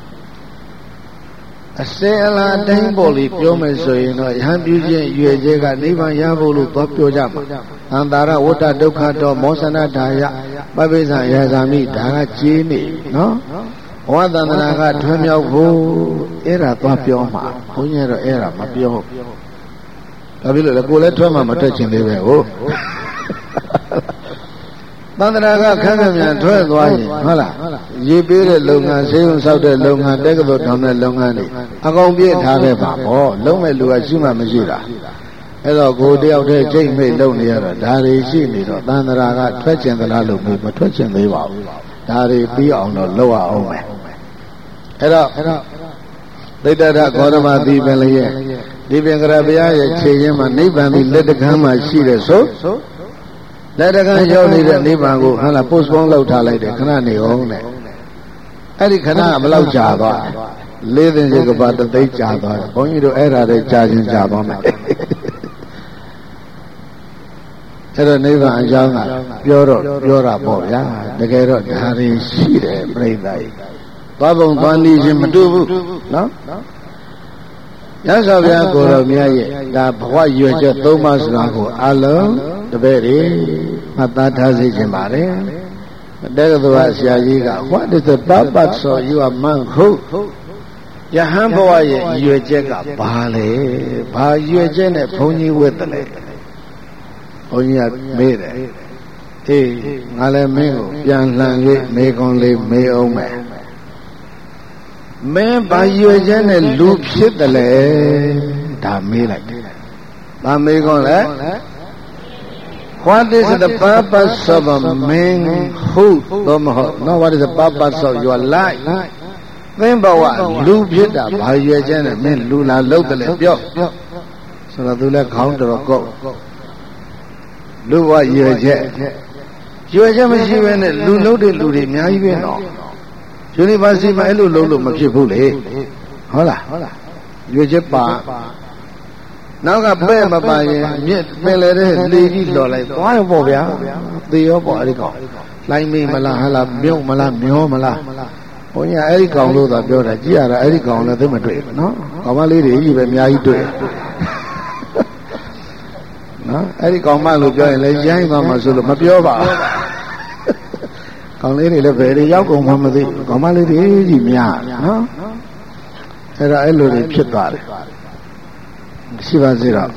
အစင်အလားတိုင်းပေါ်လေးပြောမယ်ဆိုရင်တော့ယဟန်ပြုခြင်းရည်ရွယ်ချက်ကနိဗ္ဗာန်ရဖို့လို့သွားပြောကြမှာအန္တာရဝတ္တဒုက္ခတော့မောစနဒါယပပိစ္ဆရာဇာမိဒါကကြေးနေနော်ဘဝသန္တနာကထွန်းမြောက်ဖို့အဲ့ဒါသွားပြောမှာဘုန်းကြီးတော့အဲ့ဒါမပြောဘူးဒါဖြစ်လို့လေကိုယ်လည်းထွန်းမှမထွက်ချင်သေးပဲဟုတ်သန္တနာကခက်ခက်မြန်ထွက်သွားရင်ဟုတ်လားရေပေးတဲ့လုပ်ငန်းဆေးရုံဆောက်တဲ့လုပ်ငန်းတက္ကသိုလ်ထောင်တဲ့လုပ်ငန်းတွေအကုန်ပြည့်ထားခဲ့ပါပေါ့လုံးမဲ့လူကရှိမှမရှိတာအဲ့တော့ကိုတယောက်တည်းချိန်မိတ်လုပ်နေရတော့ဒါတွေရှိနေတော့သန္တနာကထွက်ချင်သလားလို့မထွက်ချင်သေးပါဘူးဒါတွေပြီးအောင်တော့လုပ်ရအောင်မယ်အဲ့တော့သိတ္တရဂေါရမသီပင်လည်းရဲ့ဒီပင်ကရဘုရားရဲ့ခြေရင်းမှာနိဗ္ဗာန်ဒီလက်တကမ်းမှာရှိတယ်ဆိုလက်တကမ်းရောက်နေတဲ့နိဗ္ဗာန်ကိုဟာလာ postpone လုပ်ထားလိုက်တယ်ခဏနေအောင်နဲ့အဲ့ဒီခဏဘယ်လောက်ကြာသွားလေးသိန်းစိတ်ကပါတသိကြာသွားတယ်ဘုန်းကြီးတို့အဲ့ဒါတွေကြာချင်းကြာသွားမယ်အဲ့တော့နိဗ္ဗာန်အကြောင်းကပြောတော့ပြောတာပေါ့ဗျာတကယ်တော့ဒါတွေရှိတယ်ပြိဿကြီးသွားပုံသွားနည်းချင်းမတူဘူးနော်ရသော်ဗျာကိုတော်မြတ်ရဲ့ဒါဘဝရွယ်ချက်သုံးပါးဆိုတာကိုအလုံးတပည့်တွေမှတ်သားထားစေခြင်းပါတယ်တက္ကသိုလ်ဆရာကြီးက What is the purpose of your monk who ယဟန်ဘဝရဲ့ရွယ်ချက်ကဘာလဲဘာရွယ်ချက်နဲ့ဘုန်းကြီးဝတ်တယ်လဲဘုန်းကြီးကမေးတယ်အေးငါလည်းမင်းကိုပြန်လှန်၍မေးခွန်းလေးမေးအောင်မယ်မင်းဘာရွယ်ချက်နဲ့လူဖြစ်တယ်လဲဒါမေးလိုက်တယ်ဘာမေးခွန်းလဲ What is the purpose of a man who no what is the purpose of your life သင်္ဘဝလူဖြစ်တာဘာရွယ်ချက်နဲ့မင်းလူလာလုပ်တယ်လေပြောဆိုတော့သူလည်းခေါင်းတော်ကောက်လူဘဝရွယ်ချက်ရွယ်ချက်မရှိဘဲနဲ့လူလုပ်တဲ့လူတွေအများကြီးပဲနော်ယူနီဗာစီမှာအဲ့လိုလုပ်လို့မဖြစ်ဘူးလေဟုတ်လားရွယ်ချက်ပါနောက်ကပဲ့မပါရင်မြစ်ပင်လေတဲ့လေကြီးလော်လိုက်သွားရပေါ့ဗျာသေရောပေါ့အဲ့ဒီကောင်လိုင်းမေးမလားဟာလားမြုပ်မလားမျောမလားဘုန်းကြီးအဲ့ဒီကောင်လို့သာပြောတာကြည့်ရတာအဲ့ဒီကောင်လည်းသိမတွေ့ဘူးနော်ကောင်မလေးတွေကြီးပဲအများကြီးတွေ့နော်အဲ့ဒီကောင်မလို့ပြောရင်လည်းရိုင်းသွားမှဆိုလို့မပြောပါဘူးကောင်လေးတွေလည်းဘယ်တွေရောက်ကုန်မှမသိဘူးကောင်မလေးတွေကြီးများနော်အဲ့ဒါအဲ့လိုတွေဖြစ်သွားတယ်ရှိပါစေတော့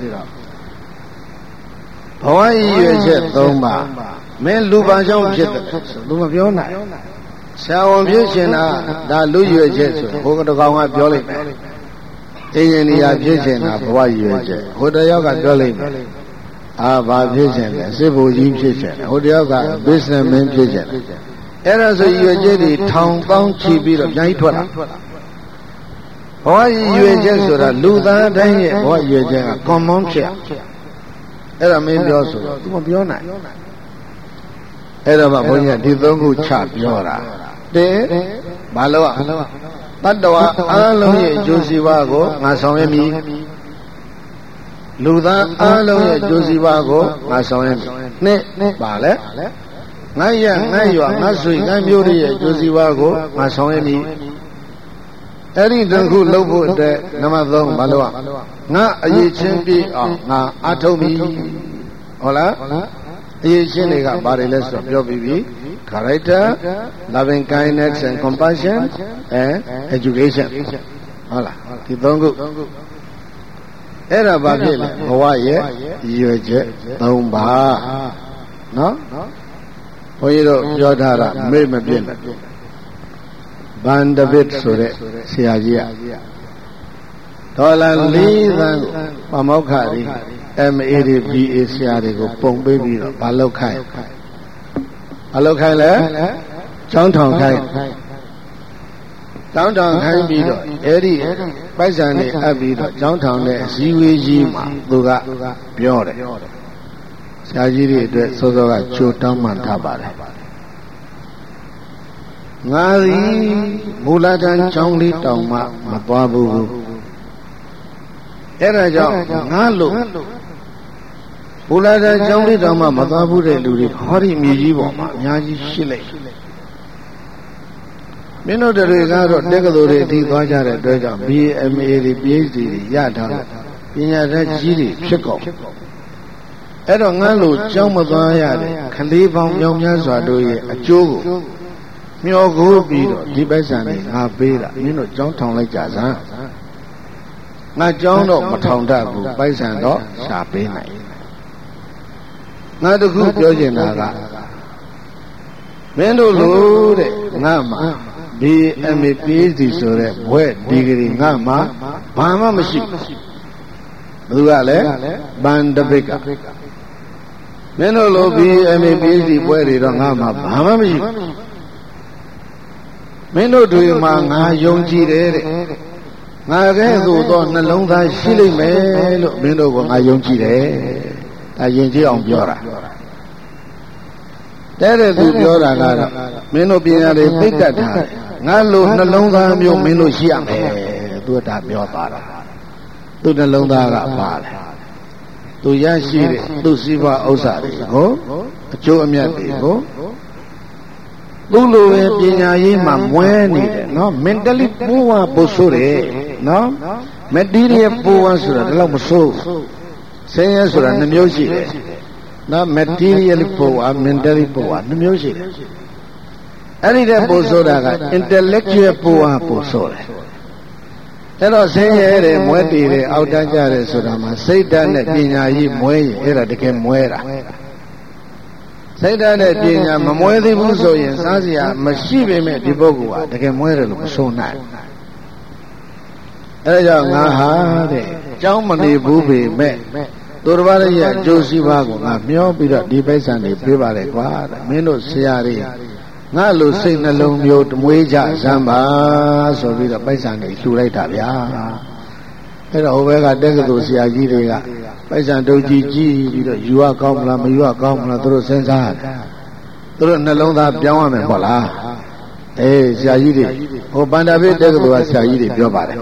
ဘဝရွယ်ချက်သုံးပါမင်းလူပါကြောင့်ဖြစ်တယ်သူမပြောနိုင်ဆရာဝန်ဖြစ်ရှင်တာဒါလူရွယ်ချက်ဆိုဟိုတကောင်ကပြောလိုက်မယ်အင်ဂျင်နီယာဖြစ်ရှင်တာဘဝရွယ်ချက်ဟိုတယောက်ကပြောလိုက်မယ်အာဘာဖြစ်ရှင်လဲစစ်ဗိုလ်ကြီးဖြစ်ရှင်တယ်ဟိုတယောက်က businessman ဖြစ်ရှင်တယ်အဲ့ဒါဆိုရွယ်ချက်တွေထောင်ပေါင်းချီပြီးတော့အများကြီးထွက်လာဘဝရွယ်ချက်ဆိုတာလူသားတိုင်းရဲ့ဘဝရွယ်ချက်က common ဖြစ်အဲ့ဒါမင်းပြောဆိုတော့ तू မပြောနိုင်အဲ့တော့မှဘုန်းကြီးကဒီသုံးခုချပြောတာတဲ့ဘာလို့อ่ะတတ္တဝါအားလုံးရဲ့အကျိုးစီးပွားကိုငါဆောင်ရွက်မည်လူသားအားလုံးရဲ့အကျိုးစီးပွားကိုငါဆောင်ရွက်မည်နှစ်ပါလဲငါရငါရွာငါဆွေငါမျိုးတွေရဲ့အကျိုးစီးပွားကိုငါဆောင်ရွက်မည်အဲ့ဒီတခုလုပ်ဖို့အတွက်နံပါတ်သုံးဘာလို့อ่ะငါအရေးချင်းပြည့်အောင်ငါအထုတ်မည်ဟုတ်လားအရေးချင်းတွေကဘာတွေလဲဆိုတော့ပြောပြီးပြီ character loving kindness and compassion and education ဟုတ်လားဒီသုံးခုအဲ့ဒါဘာဖြစ်လဲဘဝရဲ့ရွယ်ချက်သုံးပါနော်ဘုန်းကြီးတို့ပြောထားတာမေ့မပြည့်နဲ့ဘန်ဒဗစ်ဆိုတဲ့ဆရာကြီးကဒေါ်လာလေးသန်းပမောက္ခတွေ M A တွေ B A ဆရာတွေကိုပုံပေးပြီးတော့ဘာလုပ်ခိုင်းဘာလုပ်ခိုင်းလဲကျောင်းထောင်ခိုင်းကျောင်းထောင်ခိုင်းပြီးတော့အဲ့ဒီပိုက်ဆံတွေအပ်ပြီးတော့ကျောင်းထောင်တဲ့အစည်းအဝေးကြီးမှာသူကပြောတယ်ဆရာကြီးတွေအတွက်စောစောကချိုးတောင်းမှန်ထားပါတယ်ငါသည်မူလတန်းကျောင်းလေးတောင်မှမသွားဘူးအဲ့ဒါကြောင့်ငါလို့မူလတန်းကျောင်းလေးတောင်မှမသွားဘူးတဲ့လူတွေဟောဒီမြေကြီးပေါ်မှာအများကြီးရှိလိုက်မင်းတို့တွေကတော့တက္ကသိုလ်တွေအထိသွားကြတဲ့အတွက်ကြောင့် B A M A တွေ P H D တွေရထားလို့ပညာတတ်ကြီးတွေဖြစ်ကုန်အဲ့တော့ငါလို့ကျောင်းမသွားရတဲ့ခလေးပေါင်းမြောင်များစွာတို့ရဲ့အကျိုးကိုမျောကိုပြီးတော့ဒီပိုက်ဆံတွေငါပေးတာမင်းတို့ကျောင်းထောင်လိုက်ကြစမ်းငါကျောင်းတော့မထောင်တတ်ဘူးပိုက်ဆံတော့ရှာပေးနိုင်ငါတခုပြောချင်တာကမင်းတို့လို့တဲ့ငါမှာ B A M A P H D ဆိုတဲ့ဘွဲ့ဒီဂရီငါမှာဘာမှမရှိဘူးဘယ်သူကလဲဘန်ဒဗစ်ကမင်းတို့လို B A M A P H D ဘွဲ့တွေတော့ငါမှာဘာမှမရှိဘူးမင်းတို့တွေမှာငါယုံကြည်တယ်တဲ့ငါကဲ့သို့သောနှလုံးသားရှိလိမ့်မယ်လို့မင်းတို့ကငါယုံကြည်တယ်ဒါယဉ်ကျေးအောင်ပြောတာတဲ့တဲ့သူပြောတာကတော့မင်းတို့ပညာတွေသိတတ်တာငါလိုနှလုံးသားမျိုးမင်းတို့ရှိရမယ်သူကဒါပြောသွားတာသူနှလုံးသားကပါလေသူရရှိတဲ့သူစီးပွားဥစ္စာတွေကိုအကျိုးအမြတ်တွေကိုသူ့လိုပဲပညာရေးမှာမွဲနေတယ်နော် mentally poor ပို့ဆိုးတယ်နော် material poor ဆိုတာဒါတော့မဆိုးဆင်းရဲဆိုတာနှမျိုးရှိတယ်နော် material poor mentally poor နှမျိုးရှိတယ်အဲ့ဒီတဲ့ပို့ဆိုတာက intellectual poor ပို့ဆိုးတယ်အဲ့တော့ဆင်းရဲတယ်မွဲတည်တယ်အောက်တန်းကြတယ်ဆိုတာမှာစိတ်ဓာတ်နဲ့ပညာရေးမွဲရင်အဲ့ဒါတကယ်မွဲတာစိတ်ဓာတ်နဲ့ပညာမမွဲသေးဘူးဆိုရင်စားစရာမရှိပေမဲ့ဒီပုဂ္ဂိုလ်ဟာတကယ်မွဲတယ်လို့မဆိုနိုင်အဲဒါကြောင့်ငါဟာတဲ့ကြောင်းမနေဘူးပေမဲ့သူတစ်ပါးရဲ့အကျိုးစီးပွားကိုငါမျောပြီးတော့ဒီပိုက်ဆံတွေပေးပါလေကွာတဲ့မင်းတို့ဆရာတွေငါလိုစိတ်နှလုံးမျိုးတမွေးကြစမ်းပါဆိုပြီးတော့ပိုက်ဆံတွေလှူလိုက်တာဗျာအဲ့တော့ဟိုဘက်ကတက္ကသိုလ်ဆရာကြီးတွေကပိုက်ဆံတုပ်ကြီးကြီးပြီးတော့ယူရကောင်းမလားမယူရကောင်းမလားသူတို့စဉ်းစားတယ်သူတို့နှလုံးသားပြောင်းရမယ်ပေါ့လားအေးဆရာကြီးတွေဟိုပန္ဒပိတက္ကသိုလ်ကဆရာကြီးတွေပြောပါတယ်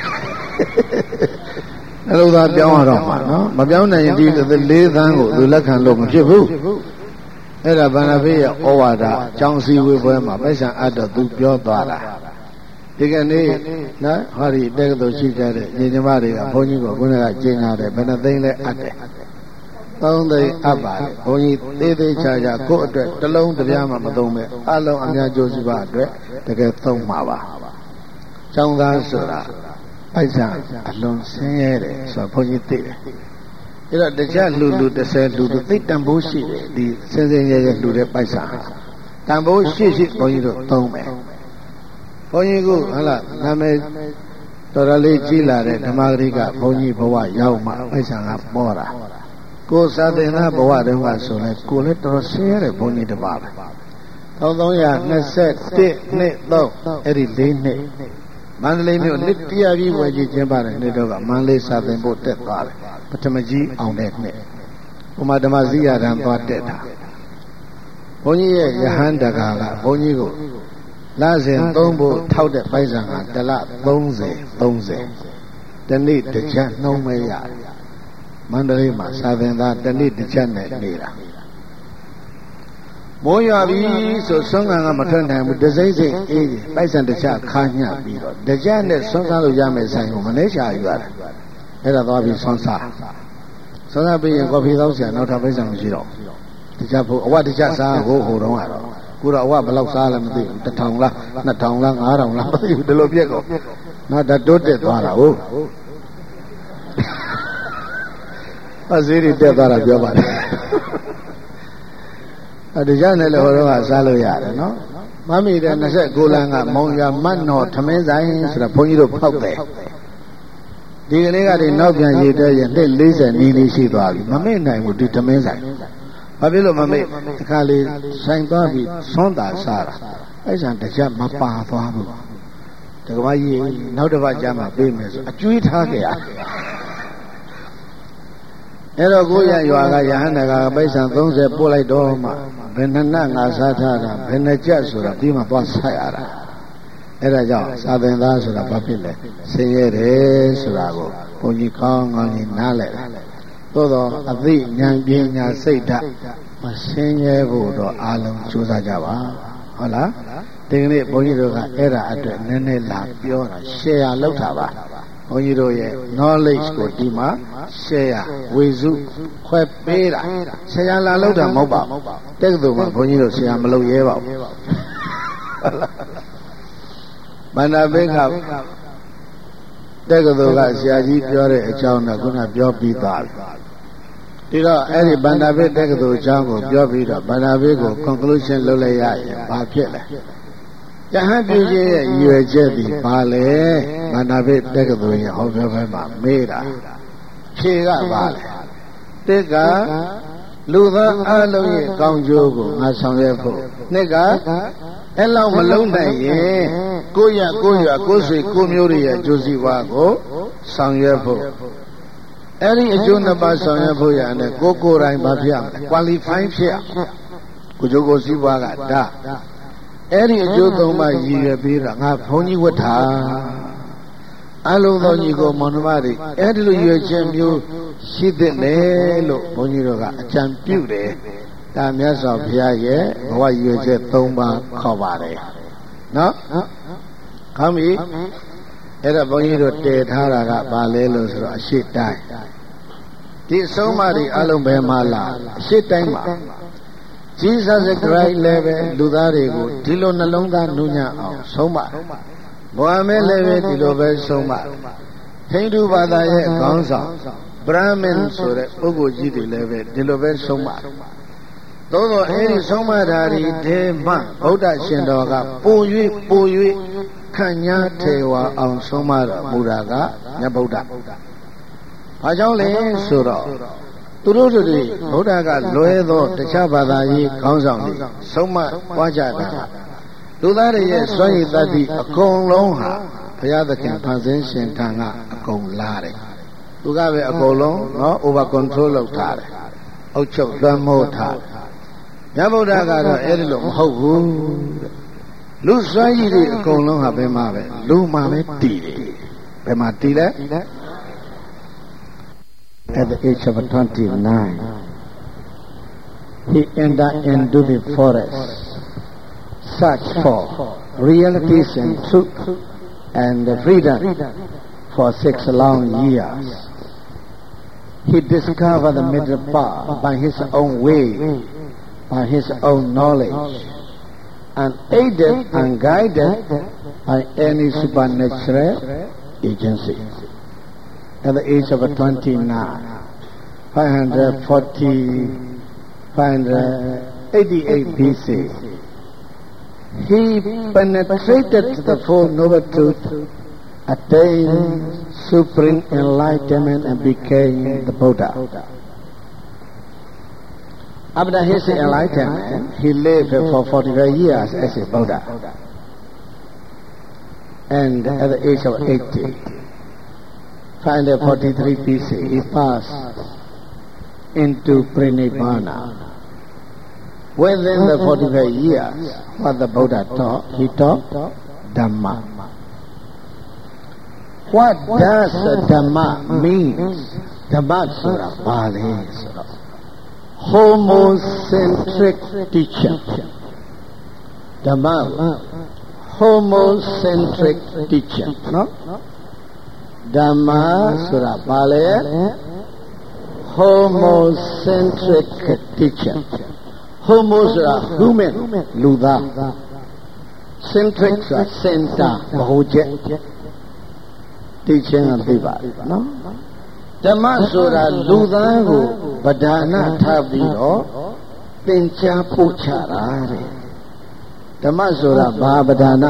နှလုံးသားပြောင်းရတော့မှာနော်မပြောင်းနိုင်ရင်ဒီလေးသန်းကိုသူလက်ခံလို့မဖြစ်ဘူးအဲ့ဒါဗန္ဒဖေးရဲ့ဩဝါဒကျောင်းစည်းဝေးပွဲမှာပိုက်ဆံအပ်တော့သူပြောသွားတာဒီကနေ့နော်ဟောဒီတက္ကသိုလ်ရှိကြတဲ့ညီညီမတွေကဘုန်းကြီးကခုနကကျင်းရတယ်ဘယ်နှသိန်းလဲအပ်တယ်သုံးသိန်းအပ်ပါတယ်ဘုန်းကြီးသေးသေးချာချာကိုယ့်အတွက်တစ်လုံးတစ်ပြားမှမသုံးမဲ့အလုံးအများကျိုးစီးပါအတွက်တကယ်သုံးမှာပါကျောင်းသားဆိုတာပိုက်ဆံအလွန်ဆင်းရဲတယ်ဆိုတော့ဘုန်းကြီးသိတယ်အဲ့တော့တရားလူလူတစ်ဆယ်လူလူသိတန်ဖိုးရှိတယ်ဒီစင်စင်ရဲရဲလူတဲ့ပိုက်ဆံဟာတန်ဖိုးရှိရှိဘုန်းကြီးတို့သုံးမယ်ဘုန်းကြီးကဟုတ်လားနာမည်တော်တော်လေးကြီးလာတဲ့ဓမ္မဂရိကဘုန်းကြီးဘဝရောက်မှပိုက်ဆံကပေါ်တာကိုယ်စာသင်သားဘဝတုန်းကဆိုလဲကိုယ်လည်းတော်တော်ဆင်းရဲတဲ့ဘုန်းကြီးတစ်ပါးပဲသုံးသုံးရနှစ်နှစ်နှစ်သုံးအဲ့ဒီလေးနှစ်မန္တလေးမြို့နှစ်တရားကြီးဝယ်ကြီးကျင်းပတဲ့နေ့တော့ကမန္တလေးစာသင်ဖို့တက်သွားတယ်ပထမကြီးအောင်တဲ့နှစ်ဘုမဓမ္မဇိယရံသွားတက်တာဘုန်းကြီးရဲ့ယဟန်တကာကဘုန်းကြီးကိုလစဉ်သုံးဖို့ထောက်တဲ့ပိုက်ဆံကတလသုံး၀ သုံး၀တနေ့တစ်ချက်နှုံးမရတယ်မန္တလေးမှာစာသင်သားတနေ့တစ်ချက်နဲ့နေတာမိုးရွာပြီဆိုဆွမ်းခံကမထွက်နိုင်ဘူးတစိမ့်စိမ့်အေးကြီးပိုက်ဆံတစ်ချက်ခါညှပြီးတော့တကြက်နဲ့ဆွမ်းစားလို့ရမယ်ဆိုင်ကိုမနှဲချာယူရတယ်အဲ့ဒါသွားပြီးဆွမ်းစားဆွမ်းစားပြီးရင်ကော်ဖီသောက်ဆရာနောက်ထပ်ပိုက်ဆံမရှိတော့တကြက်ဖို့အဝတကြက်စားကိုဟိုတုန်းကတော့ကိုတော့အဝဘယ်လောက်စားလဲမသိဘူးတစ်ထောင်လားနှစ်ထောင်လားငါးထောင်လားမသိဘူးဒီလိုပြက်ကောနောက်တော့တိုးတက်သွားတာဟုတ်အစည်းတွေတက်သွားတာပြောပါတယ်အဲဒီကြနဲ့လည်းဟိုတော့ကစားလို့ရတယ်နော်မမီတဲ့နှစ်ကိုလမ်းကမောင်ရမတ်တော်ထမင်းဆိုင်ဆိုတာဘုန်းကြီးတို့ဖောက်တယ်ဒီကလေးကဒီနောက်ပြန်ရည်တဲ့ရနှစ်လေးဆယ်နီးနီးရှိသွားပြီမမေ့နိုင်ဘူးဒီထမင်းဆိုင်ဘာဖြစ်လို့မမေ့တစ်ခါလေးဆိုင်သွားပြီးဆွမ်းတာစားတာအဲ့ဆန်တစ်ချက်မပါသွားဘူးတကမကြီးနောက်တစ်ပတ်ကြာမှပြေးမယ်ဆိုအကျွေးထားကြရအဲ့တော့ကိုရရွာကယဟန္တာကပိုက်ဆံသုံး၀ပို့လိုက်တော့မှဘယ်နှနငါစားထားတာဘယ်နှကြက်ဆိုတာပြီးမှသွားဆက်ရတာအဲ့ဒါကြောင့်စာသင်သားဆိုတာဘာဖြစ်လဲဆင်းရဲတယ်ဆိုတာကိုဘုန်းကြီးကောင်းကောင်းကြီးနားလည်တယ်သို့တော့အသိဉာဏ်ပညာစိတ်ဓာတ်မဆင်းရဲဖို့တော့အားလုံးကြိုးစားကြပါဟုတ်လားဒီကနေ့ဘုန်းကြီးတို့ကအဲ့ဒါအတွက်နည်းနည်းလာပြောတာ share လုပ်တာပါဘုန်းကြီးတို့ရဲ့ knowledge ကိုဒီမှာ share ဝေစုခွဲပေးတာ share လာလုပ်တာမဟုတ်ပါဘူးတက္ကသိုလ်မှာဘုန်းကြီးတို့ share မလုပ်ရဲပါဘူးမန္တဘိကတက္ကသိုလ်ကဆရာကြီးပြောတဲ့အကြောင်းတော့ခုနပြောပြီးသွားပြီဒီတော့အဲ့ဒီဗန္ဒဘိတက္ကသိုလ်အကြောင်းကိုပြောပြီးတော့ဗန္ဒဘိကို conclusion လုပ်လိုက်ရရင်ဘာဖြစ်လဲယဟန်ပြုခြင်းရဲ့ရွယ်ချက်ဒီဘာလဲဗန္ဒဘိတက္ကသိုလ်ရဲ့ဟောပြောပွဲမှာမေးတာဖြေကဘာလဲတစ်ကလူသားအလုံးရဲ့ကောင်းကျိုးကိုငါဆောင်ရွက်ဖို့နှစ်ကအဲ့လောက်မလုံးနိုင်ရင်ကိုရကိုရကိုဆွေကိုမျိုးတွေရဲ့အကျိုးစီးပွားကိုဆောင်ရွက်ဖို့အဲ့ဒီအကျိုးနှစ်ပါးဆောင်ရွက်ဖို့ရတယ်ကိုကိုယ်တိုင်မဖြစ်အောင် qualify ဖြစ်အောင်ကိုကျိုးကိုစီးပွားကဒါအဲ့ဒီအကျိုးသုံးပါးရည်ရွယ်ပြီးတော့ငါဘုန်းကြီးဝတ်တာအလုံးသောညီကိုမောင်နှမတွေအဲ့ဒီလိုရွယ်ချက်မျိုးရှိတဲ့လေလို့ဘုန်းကြီးတို့ကအကြံပြုတယ်ဒါမြတ်စွာဘုရားရဲ့ဘဝရွယ်ချက်သုံးပါးခေါ်ပါတယ်နော်ခေါင်းပြီအဲ့ဒါဘုန်းကြီးတို့တည်ထားတာကဘာလဲလို့ဆိုတော့အရှိတိုင်းဒီဆုံးမတွေအလုံးပဲမှလာအရှိတိုင်းမှာJesus Christ လည်းပဲလူသားတွေကိုဒီလိုနှလုံးသားနုညံ့အောင်ဆုံးမဘုရားမဲလည်းပဲဒီလိုပဲဆုံးမဟိန္ဒူဘာသာရဲ့ခေါင်းဆောင်ဗြဟ္မင်ဆိုတဲ့ပုဂ္ဂိုလ်ကြီးတွေလည်းပဲဒီလိုပဲဆုံးမသို့သောအဲ့ဒီဆုံးမတာတွေထဲမှဗုဒ္ဓရှင်တော်ကပို၍ပို၍ခံညာထေဝါအောင်ဆုံးမတော်မူတာကမြတ်ဗုဒ္ဓဘာကြောင့်လဲဆိုတော့သူတို့တွေဗုဒ္ဓကလွဲသောတခြားဘာသာရေးခေါင်းဆောင်တွေဆုံးမပွားကြတာလူသားတွေရဲ့စွန့်ရည်တတ်သည့်အကုန်လုံးဟာဘုရားသခင်ဖန်ဆင်းရှင်ထံကအကုန်လားတယ်သူကပဲအကုန်လုံးနော် over control လုပ်ထားတယ်အုပ်ချုပ်လွှမ်းမိုးထားတယ်မြတ်ဗုဒ္ဓကတော့အဲ့ဒီလိုမဟုတ်ဘူးတဲ့လူစွန့်ရည်တွေအကုန်လုံးဟာဘယ်မှာပဲလူမှာပဲတည်တယ်ဘယ်မှာတည်လဲ At the age of twenty-nine he entered into the forest search for realities and truth and freedom for six long years. He discovered the middle path by his own way, by his own knowledge, and aided and guided by any supernatural agency. At the age of twenty-nine, five hundred forty, five hundred eighty-eight B C, he penetrated the Four Noble Truths, attained supreme enlightenment and became the Buddha. After his enlightenment, he lived for forty-five years as a Buddha. And at the age of eighty, five hundred forty-three B C, he passed into Pranidhana. Within the forty-five years, what the Buddha taught, he taught Dhamma. What does Dhamma mean? Dhamma Sura Bali Sura. Homocentric teacher. Dhamma, homocentric teacher. No? Dhamma Sura Bali, homocentric teacher. Homo is human, luda. Centric is center, bahuje. Teaching of Diva. No? Dhamma Sura luda go badana thabiro pincha puchara. Dhamma Sura ba badana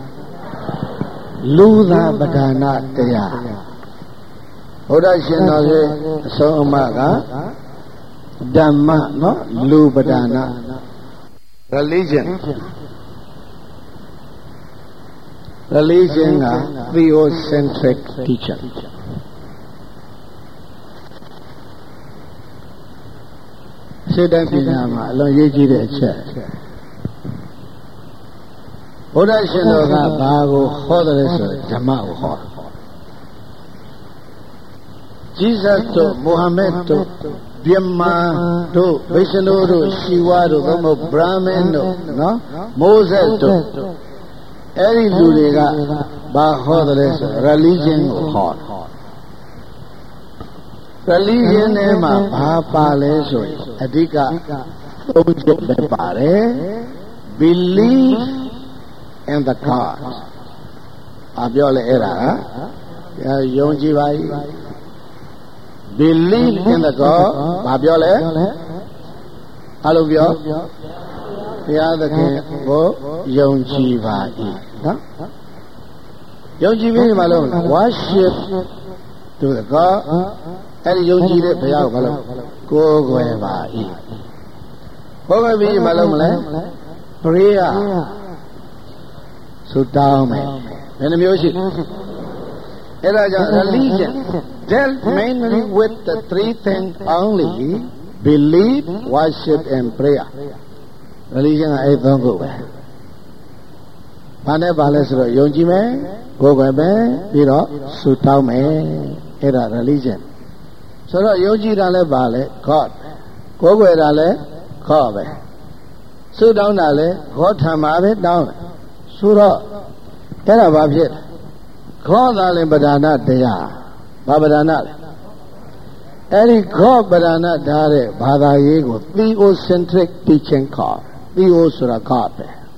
luda badana taya. Buddha Shinnoge so umaga Dhamma, no? Lubadana. Religion. Religion is theocentric teacher. Siddha Pijama, along Yejire Che. Buddha Shinnoga Bago Hodreso, Dhamma Ho. Jesus to Muhammad to Vyama to Vishnu to Shiva to Brahman to no Moses to every Luriga Bahodres religion hot. Religion ema Bhapale so Adika Pare believe in the God. Abiola era Yonji Vai Believe in the God. Babiole. Alluvio. The king go Yonji Vai. Yonji Malone. Worship to the God. And Yonji de Payao Malone. Go Vai. Go Vai Malone. Prayer. So down me. And the music. It is a religion dealt mainly with the three things only: belief, worship, and prayer. Religion is don't go away. Pane bale suro yonji me, go go me, biro sutao me. It is religion. So yonji dale bale God, go go dale God me. Sutao dale God thamabe down. Suro, it is babjit. God dale badana deya. Babadana. Any God badana dare bada yego theocentric teaching called theosura God.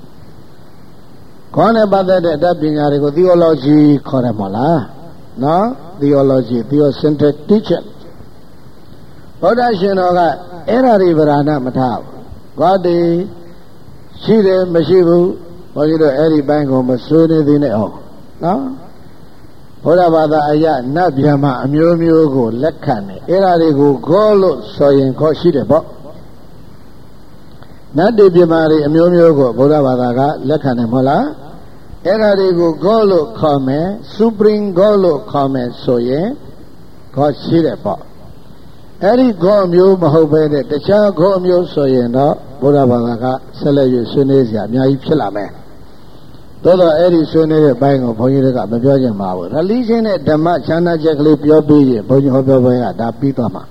Kone bada de da binyare go theology koremola. No theology theocentric teaching. Buddha Shinoga era riverana matao. God de shire mashibu. Wajido eri bango masuni dineo. No. Buddha Bada Aya Nabyama Amyomyogo Lekane Erarigo Golo Soyen Koshidebo Nati Bimari, a Myogo, Buddha Vadaga, Lekane Mola, Eradigo Golo Kome, Supreme Golo Kome Soye, God Sirepo. Eri Gomyo Mahobede, the Cha Gomyo Soyeno, Buddha Vadaga, Seleyu Sunesia, Nyai Pilame. Todo Eri Sune, buying of Poyaka, Majoja Mawa. Religion at the Machana Jackli Piobi, Poyoboya, da Pitama.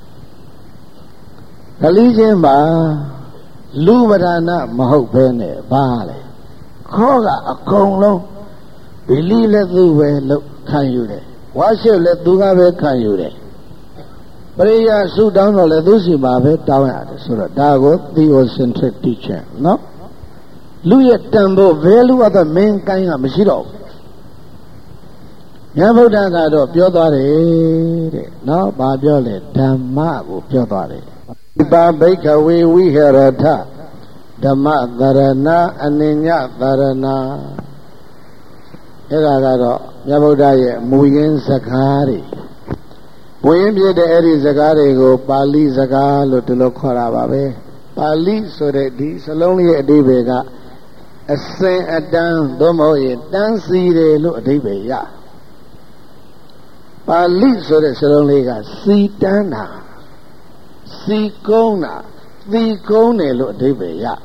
Religion ba. Lubarana Mahopene, Bale. Koga a Konglo, believe let the way look can you de. Why shall let Dugabe can you de? Prayer so down or let Lucy Babe down at the Sura Dago, theocentric teacher, no? Louis Tambo, value of the main kind of Mashiro. Yabodagado, Piodare, no, Babiole, Damago, Piodare. Babeka we we hear a ta Dhamma Dharana Aninya Dharana Eragado Yabodaye Muyin Zakari Muyin the Eri Zakari go Pali Zakalo to look Babe Pali so that this only a debega a saint a down domo dance de look debeya Pali so that only got see dana Si Kona, the Kone lo debeya.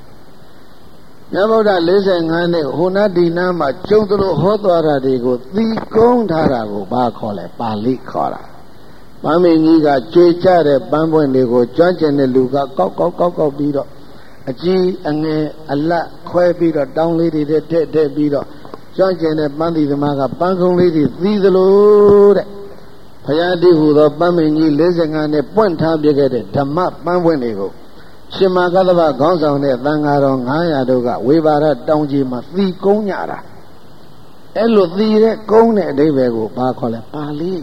Naboda listen, Hane, Huna Dinama, Chondro Hodora Digo, the Kondarago, Bakole, Pali Kora. Mami Niga, Chechare, Bambo and Digo, Judge and the Luga, Coco Coco Bido, a G and a la Quay Bido, down lady, the Ted Bido, Judge and a Bandi the Maga, Bango lady, the Lord. Payadi who the Bamini listening on a point time you get it, Dhamma Bamwinigo. Shimakadava goes on the Bangarong Hayadoga, Wivara Donjima, the Konyara. Elo the Kone Devego, Bakole, Pali.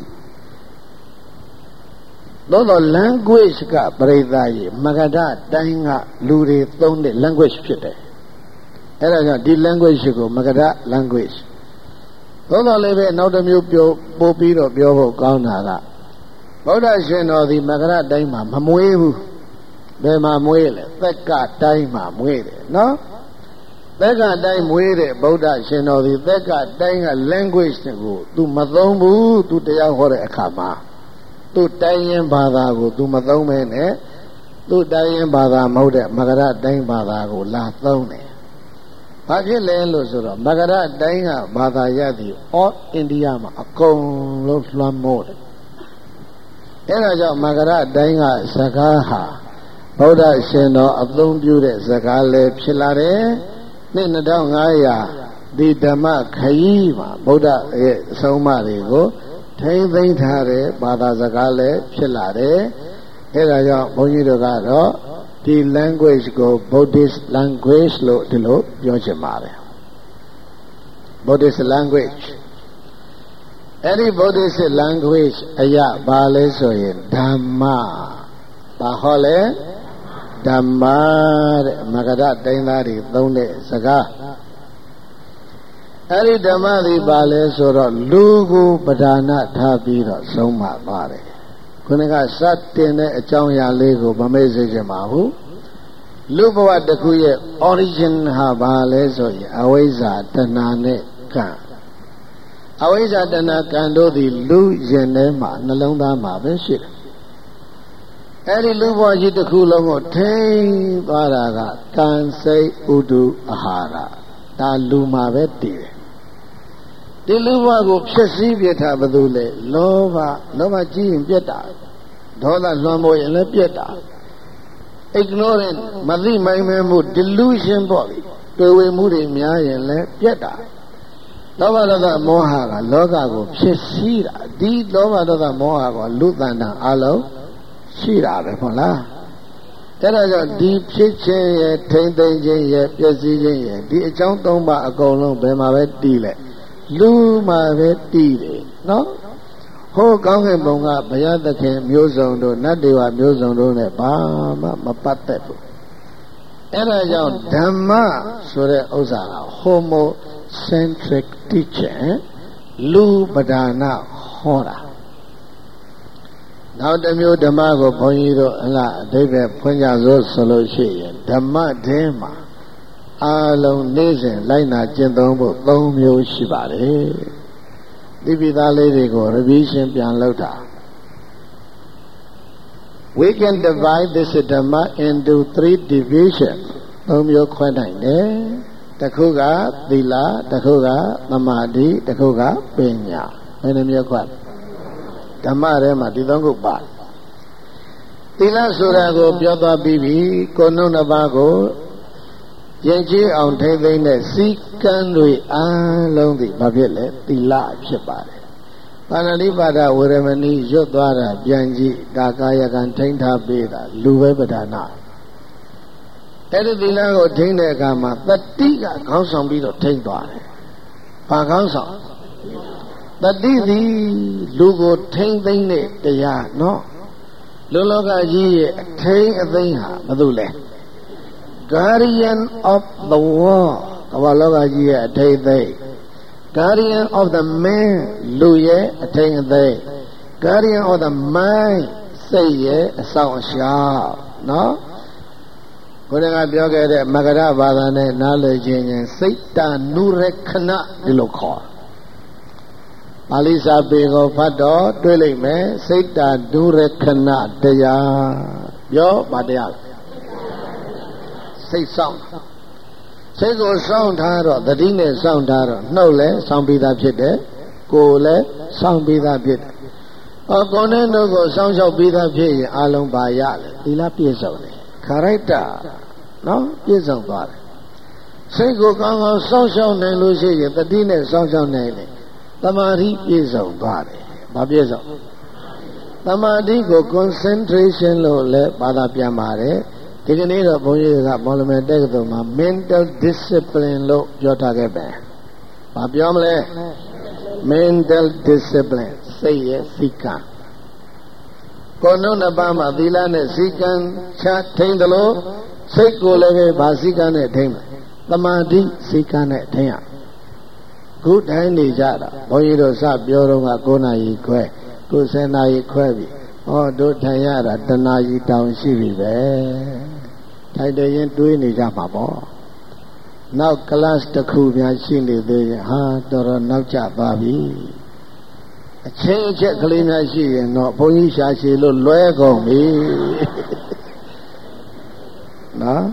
Though language got Bredai, Magada, Danga, Luri, Thonde, language pite. Era the language go, Magada language. Todo leve no the mupio popiro piovo gaunara. Boda sheno the magara daima mamuevu. Bema muele, Theka daima muele, no? Theka daima muele, Boda sheno the Theka daima language to go. To Mazombu, to the Yahore Akama. To Dayan Badago, to Mazomene, to Dayan Bada Mode, Magara daima Badago, La Thone. Magara Danga Badayadi or Indiama, a cone low flam mode. Eraja Magara Danga Sagaha, Boda Sheno, a bloom beauty, Zagale Pilare, Ninadangaya, the Dama Kaima, Boda Somarigo, Tain Vaintare, Bada Zagale Pilare, Eraja Bonidogado. The language go Buddhist language lo dilo yojamare. Buddhist language. Any Buddhist language aya bale soye Dhamma. Bahole Dhamma magada dainari thonde saga. Any Dhamma di bale soro lugu padana thabiro soma mare. Kunaga Satine a Changya Lego, Bamese Mahu, Lubawa the Kuye, origin Habalezo, Aweza Tanane Kan. Aweza Tanakando the Lu Genema, Nalonda Mabeshir. Any Luba Yitakulongo, Tain Baraga, Kan say Udu Ahara, Ta Luma Veti. The Lubago Chessivieta Badule, Lova, Lova Jim Pieta, Dola Lomo and a Pieta. Ignorant, Madi Maimu, delusion body, to we moody Mia and Le Pieta. Lova da Mohara, Logago, Chessira, D Lova da Mohago, Lutana, Alo, Shira, Repola. There is a deep chiche, ten days, Yesi, the Chantomba, a colon, Bema Dile. Luma Veti, no? Ho Gangan Bonga, Bayatake, Musondo, Nadiwa, Musondo, Bama, Mapatepo. Erajan Dhamma, Sure Ozana, Homo centric teacher, Lu Badana Hora. နောက်တစ်မျိုးဓမ္မကိုဘုန်းကြီးတို့အလားအဓိပ္ပာယ်ဖွင့်ကြစို့ဆိုလို့ရှိရင်ဓမ္မတင်းမှာအလုံးနေ့စဉ်လိုက်နာကျင့်သုံးဖို့သုံးမျိုးရှိပါတယ်ဒီပိသားလေးတွေကို revision ပြန်လုပ်တာ we can divide this dhamma into three divisions သုံးမျိုးခွဲနိုင်တယ်တစ်ခုကသီလတစ်ခုကသမာဓိတစ်ခုကပညာဘယ်နှမျိုးခွဲဓမ္မထဲမှာဒီသုံးခုပါသီလဆိုတာကိုပြောသွားပြီးပြီကိုယ်နှုတ်နှစ်ပါးကိုယဉ်ကျေးအောင်ထိမ့်သိမ့်တဲ့စည်းကမ်းတွေအားလုံးဒီဘာဖြစ်လဲသီလဖြစ်ပါတယ်ပါဏာတိပါဒဝေရမဏီရွတ်သွားတာပြန်ကြည့်ဒါကာယကံထိမ့်ထားပေးတာလူပဲပဓာနာအဲ့ဒီသီလကိုထိမ့်တဲ့အခါမှာတတိကခေါင်းဆောင်ပြီးတော့ထိမ့်သွားတယ်ဘာခေါင်းဆောင်တတိသည်လူကိုထိမ့်သိမ့်တဲ့တရားနော်လူလောကကြီးရဲ့အထိမ့်အသိမ့်ဟာဘာလို့လဲ guardian of the world ကမ္ဘာလောကကြီးရဲ့အထိမ့်သိမ့် guardian of the man လူရဲ့အထိမ့်အသိမ့် guardian of the mind စိတ်ရဲ့အဆောင်အရှောက်နော်ကိုယ်ကပြောခဲ့တဲ့မဂရဘာသာနဲ့နားလည်ခြင်းရင်စိတ်တနုရခဏဒီလိုခေါ်ပါဠိစာပေကိုဖတ်တော့တွေ့လိမ့်မယ်စိတ်တနုရခဏတရားပြောပါတရားစိတ်ဆောင်စိတ်ကိုစောင့်ထားတော့သတိနဲ့စောင့်ထားတော့နှုတ်လည်းစောင့်ပြီးသားဖြစ်တယ်ကိုယ်လည်းစောင့်ပြီးသားဖြစ်တယ်အကိုယ်နဲ့နှုတ်ကိုစောင့်ရှောက်ပြီးသားဖြစ်ရင်အလုံးပါရလေသီလပြည့်စုံတယ်ခရိုက်တာနော်ပြည့်စုံသွားတယ်စိတ်ကိုကောင်းကောင်းစောင့်ရှောက်နိုင်လို့ရှိရင်သတိနဲ့စောင့်ရှောက်နိုင်တယ်သမာဓိပြည့်စုံသွားတယ်ဘာပြည့်စုံသမာဓိကို concentration လို့လည်းဘာသာပြန်ပါတယ်ဒီကနေ့တော့ဘုန်းကြီးကမော်လမြိုင်တက္ကသိုလ်မှာ mental discipline လို့ပြောထားခဲ့ပဲဘာပြောမလဲ mental discipline စိတ်ရဲ့စည်းကမ်းကိုယ်နှုတ်နှစ်ပါးမှာသီလနဲ့စည်းကမ်းချထိန်းတယ်လို့စိတ်ကိုလည်းပဲဗာစည်းကမ်းနဲ့ထိန်းမယ်သမာဓိစည်းကမ်းနဲ့ထိန်းရခုတိုင်းနေကြတာဘုန်းကြီးတို့စပြောတော့က၉နာရီခွဲကိုယ်၁၀နာရီခွဲပြီဟောတို့ထိုင်ရတာတနာရီတောင်ရှိပြီပဲထိုင်တယ်ရင်တွေးနေကြမှာပေါ့နောက်ကလတ်တစ်ခုများရှိနေသေးရင်ဟာတော်တော်နောက်ကျသွားပြီအချင်းအချက်ကလေးများရှိရင်တော့ဘုန်းကြီးရှာရှည်လို့လွဲကုန်ပြီနော်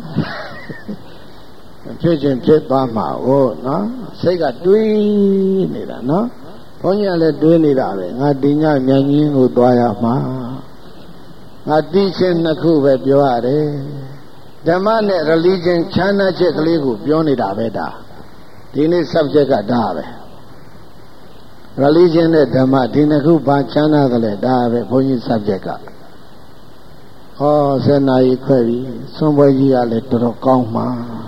ဖြစ်ချင်းဖြစ်သွားမှာဟုတ်နော်စိတ်ကတွေးနေတာနော်ဘုန်းကြီးကလည်းတွေးနေတာပဲငါဒီညမြန်ကြီးကိုသွားရမှာငါတိချင်းနှစ်ခုပဲပြောရတယ်ဓမ္မနဲ့ religion ချမ်းသာချက်ကလေးကိုပြောနေတာပဲဒါဒီနေ့ subject ကဒါပဲ religion နဲ့ဓမ္မဒီနှစ်ခုဘာချမ်းသာတယ်လဲဒါပဲဘုန်းကြီး subject ကဟောဆယ်နာရီခွဲပြီဆွမ်းပွဲကြီးကလည်းတော်တော်ကောင်းမှာ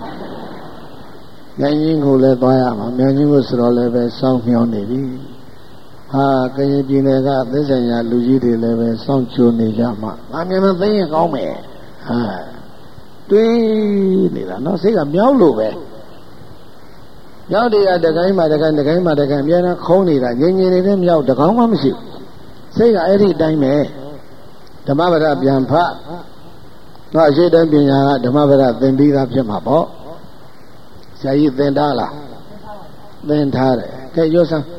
မြန်ကြီးကိုလည်းသွားရမှာမြန်ကြီးကိုဆိုတော့လည်းပဲစောင့်မျှော်နေပြီဟာကရင်ပြည်နယ်ကသစ္စာညာလူကြီးတွေလည်းပဲစောင့်ကြိုနေကြမှာငါမြန်မြန်သိရင်ကောင်းမယ်ဟာတွေးနေတာနော်စိတ်ကမြောက်လို့ပဲမြောက်တွေကတကိုင်းမှာတကိုင်းတကိုင်းမှာတကိုင်းအများနဲ့ခုံးနေတာငြိမ်ငြိမ်နေတဲ့မြောက်တကောင်းမှမရှိဘူးစိတ်ကအဲ့ဒီအတိုင်းပဲဓမ္မပဒပြန်ဖတ်တော့အရှိတပညာကဓမ္မပဒသင်ပြီးသားဖြစ်မှာပေါ့ဆရာကြီးသင်ထားလားသင်ထားတယ်ကဲရွတ်စမ်း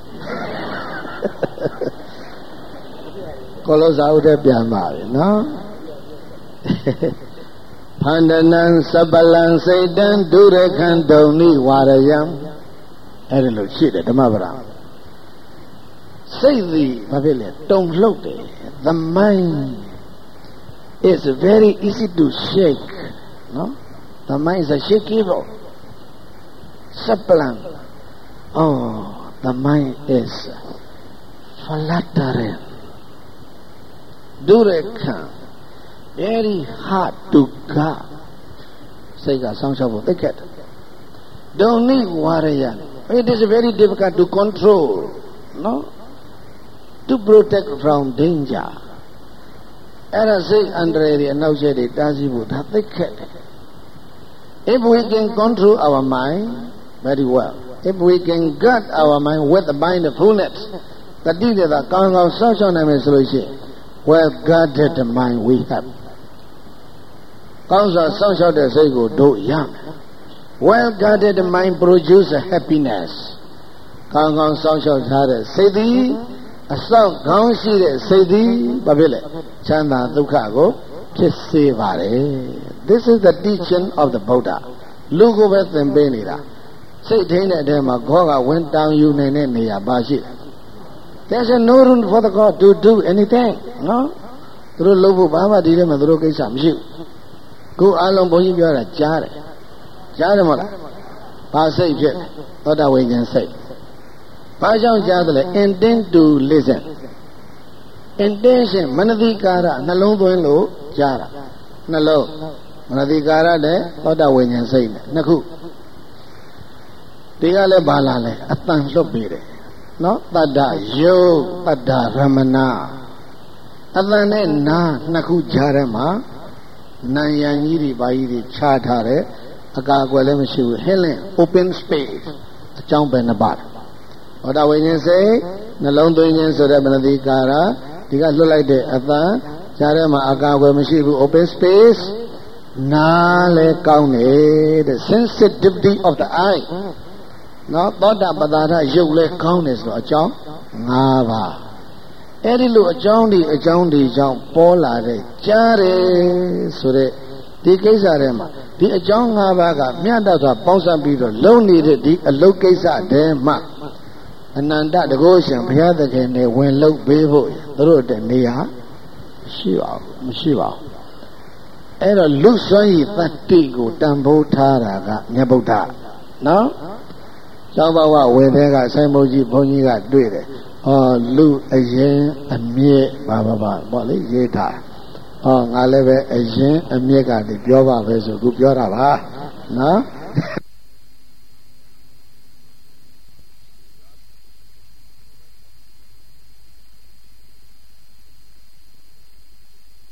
ကိုလိုစာအုပ်ထဲပြန်ပါပြီနော်ဖန္ဒနံစပလံစိတ်တံဒုရခံဒုံနိဝါရယံအဲ့ဒါလို့ရှိတယ်ဓမ္မပဒစိတ်သည်ဘာဖြစ်လဲတုန်လှုပ်တယ် the mind is very easy to shake no the mind is a shakeable saplan oh the mind is fluttering durekha very hard to guard စိတ်ကဆောင်းရှောက်ဖို့သိခဲ့တယ်ဒုံနိဝါရယ it is very difficult to control no to protect from danger အဲ့ဒါစိတ်အန္တရာယ်တွေအနောက်ချက်တွေတားဆီးဖို့ဒါသိခဲ့တယ် if we can control our mind very well if we can guard our mind with the mindfulness တတိယတာကောင်းကောင်းစောင့်ရှောက်နိုင်မယ်ဆိုလို့ရှိရင် well guarded mind we have ကောင်းစွာစောင့်ရှောက်တဲ့စိတ်ကိုတို့ရမယ် well guarded mind produce a happiness ကောင်းကောင်းစောင့်ရှောက်ထားတဲ့စိတ်သည်အဆောက်ကောင်းရှိတဲ့စိတ်သည်ဘာဖြစ်လဲချမ်းသာဒုက္ခကိုဖြစ်စေပါတယ် this is the teaching of the Buddha လူကိုပဲသင်ပေးနေတာစိတ်ထိန်းတဲ့အထဲမှာခေါကဝင်တောင်းယူနေတဲ့နေရာပါရှိတယ် there's no room for the God to do anything နော်သူတို့လုပ်ဖို့ဘာမှဒီထဲမှာသူတို့ကိစ္စမရှိဘူးကိုယ်အလုံးဘုန်းကြီးပြောတာကြားတယ်ကြားတယ်မဟုတ်လားဘာစိတ်ဖြစ်သောတာဝိညာဉ်စိတ်ဘာကြောင့်ကြားတယ်လဲ intent to listen intention မနတိကာရနှလုံးသွင်းလို့ကြားတာနှလုံးမနတိကာရနဲ့သောတာဝိညာဉ်စိတ်နဲ့နှစ်ခုဒီကလည်းဘာလာလဲအတန်လွတ်ပေးတယ်နော်တတ္တယုတ်တတ္တရမဏအတန်နဲ့နာနှစ်ခုကြားထဲမှာနာယံကြီးတွေဘာကြီးတွေခြားထားတယ်အကာအကွယ်လည်းမရှိဘူး Helen open space အကြောင်းပဲနှစ်ပါးဟောတာဝိညာဉ်စိတ်နှလုံးသွင်းခြင်းဆိုတဲ့မနတိကာရဒီကလွတ်လိုက်တဲ့အတန်ကြားထဲမှာအကာအကွယ်မရှိဘူး open space နားလည်းကောင်းတယ်တဲ့ sensitivity of the eye နော်သောတာပတ္တာရရုပ်လည်းကောင်းတယ်ဆိုတော့အကြောင်း၅ပါးအဲ့ဒီလိုအကြောင်းဒီအကြောင်းဒီကြောင့်ပေါ်လာတဲ့ကြားတယ်ဆိုတဲ့ဒီကိစ္စထဲမှာဒီအကြောင်း၅ပါးကမြတ်တော်စွာပေါင်းစပ်ပြီးတော့လုံနေတဲ့ဒီအလုတ်ကိစ္စထဲမှာအနန္တတကုရှင်ဘုရားသခင်နဲ့ဝင်လုတ်ပေးဖို့သူတို့တဲ့နေရာရှိပါဘူးမရှိပါဘူးအဲ့တော့လူစွမ်းရည်တတ္တိကိုတန်ဖိုးထားတာကမြတ်ဗုဒ္ဓနော်ကျောင်းဘဝဝေတဲ့ကဆိုင်မုတ်ကြီးဘုန်းကြီးကတွေ့တယ်ဟောလူအရင်အမြင့်ပါပါပါပေါ့လေရေးထားဟောငါလည်းပဲအရင်အမြင့်ကနေပြောပါပဲဆိုခုပြောတာပါနော်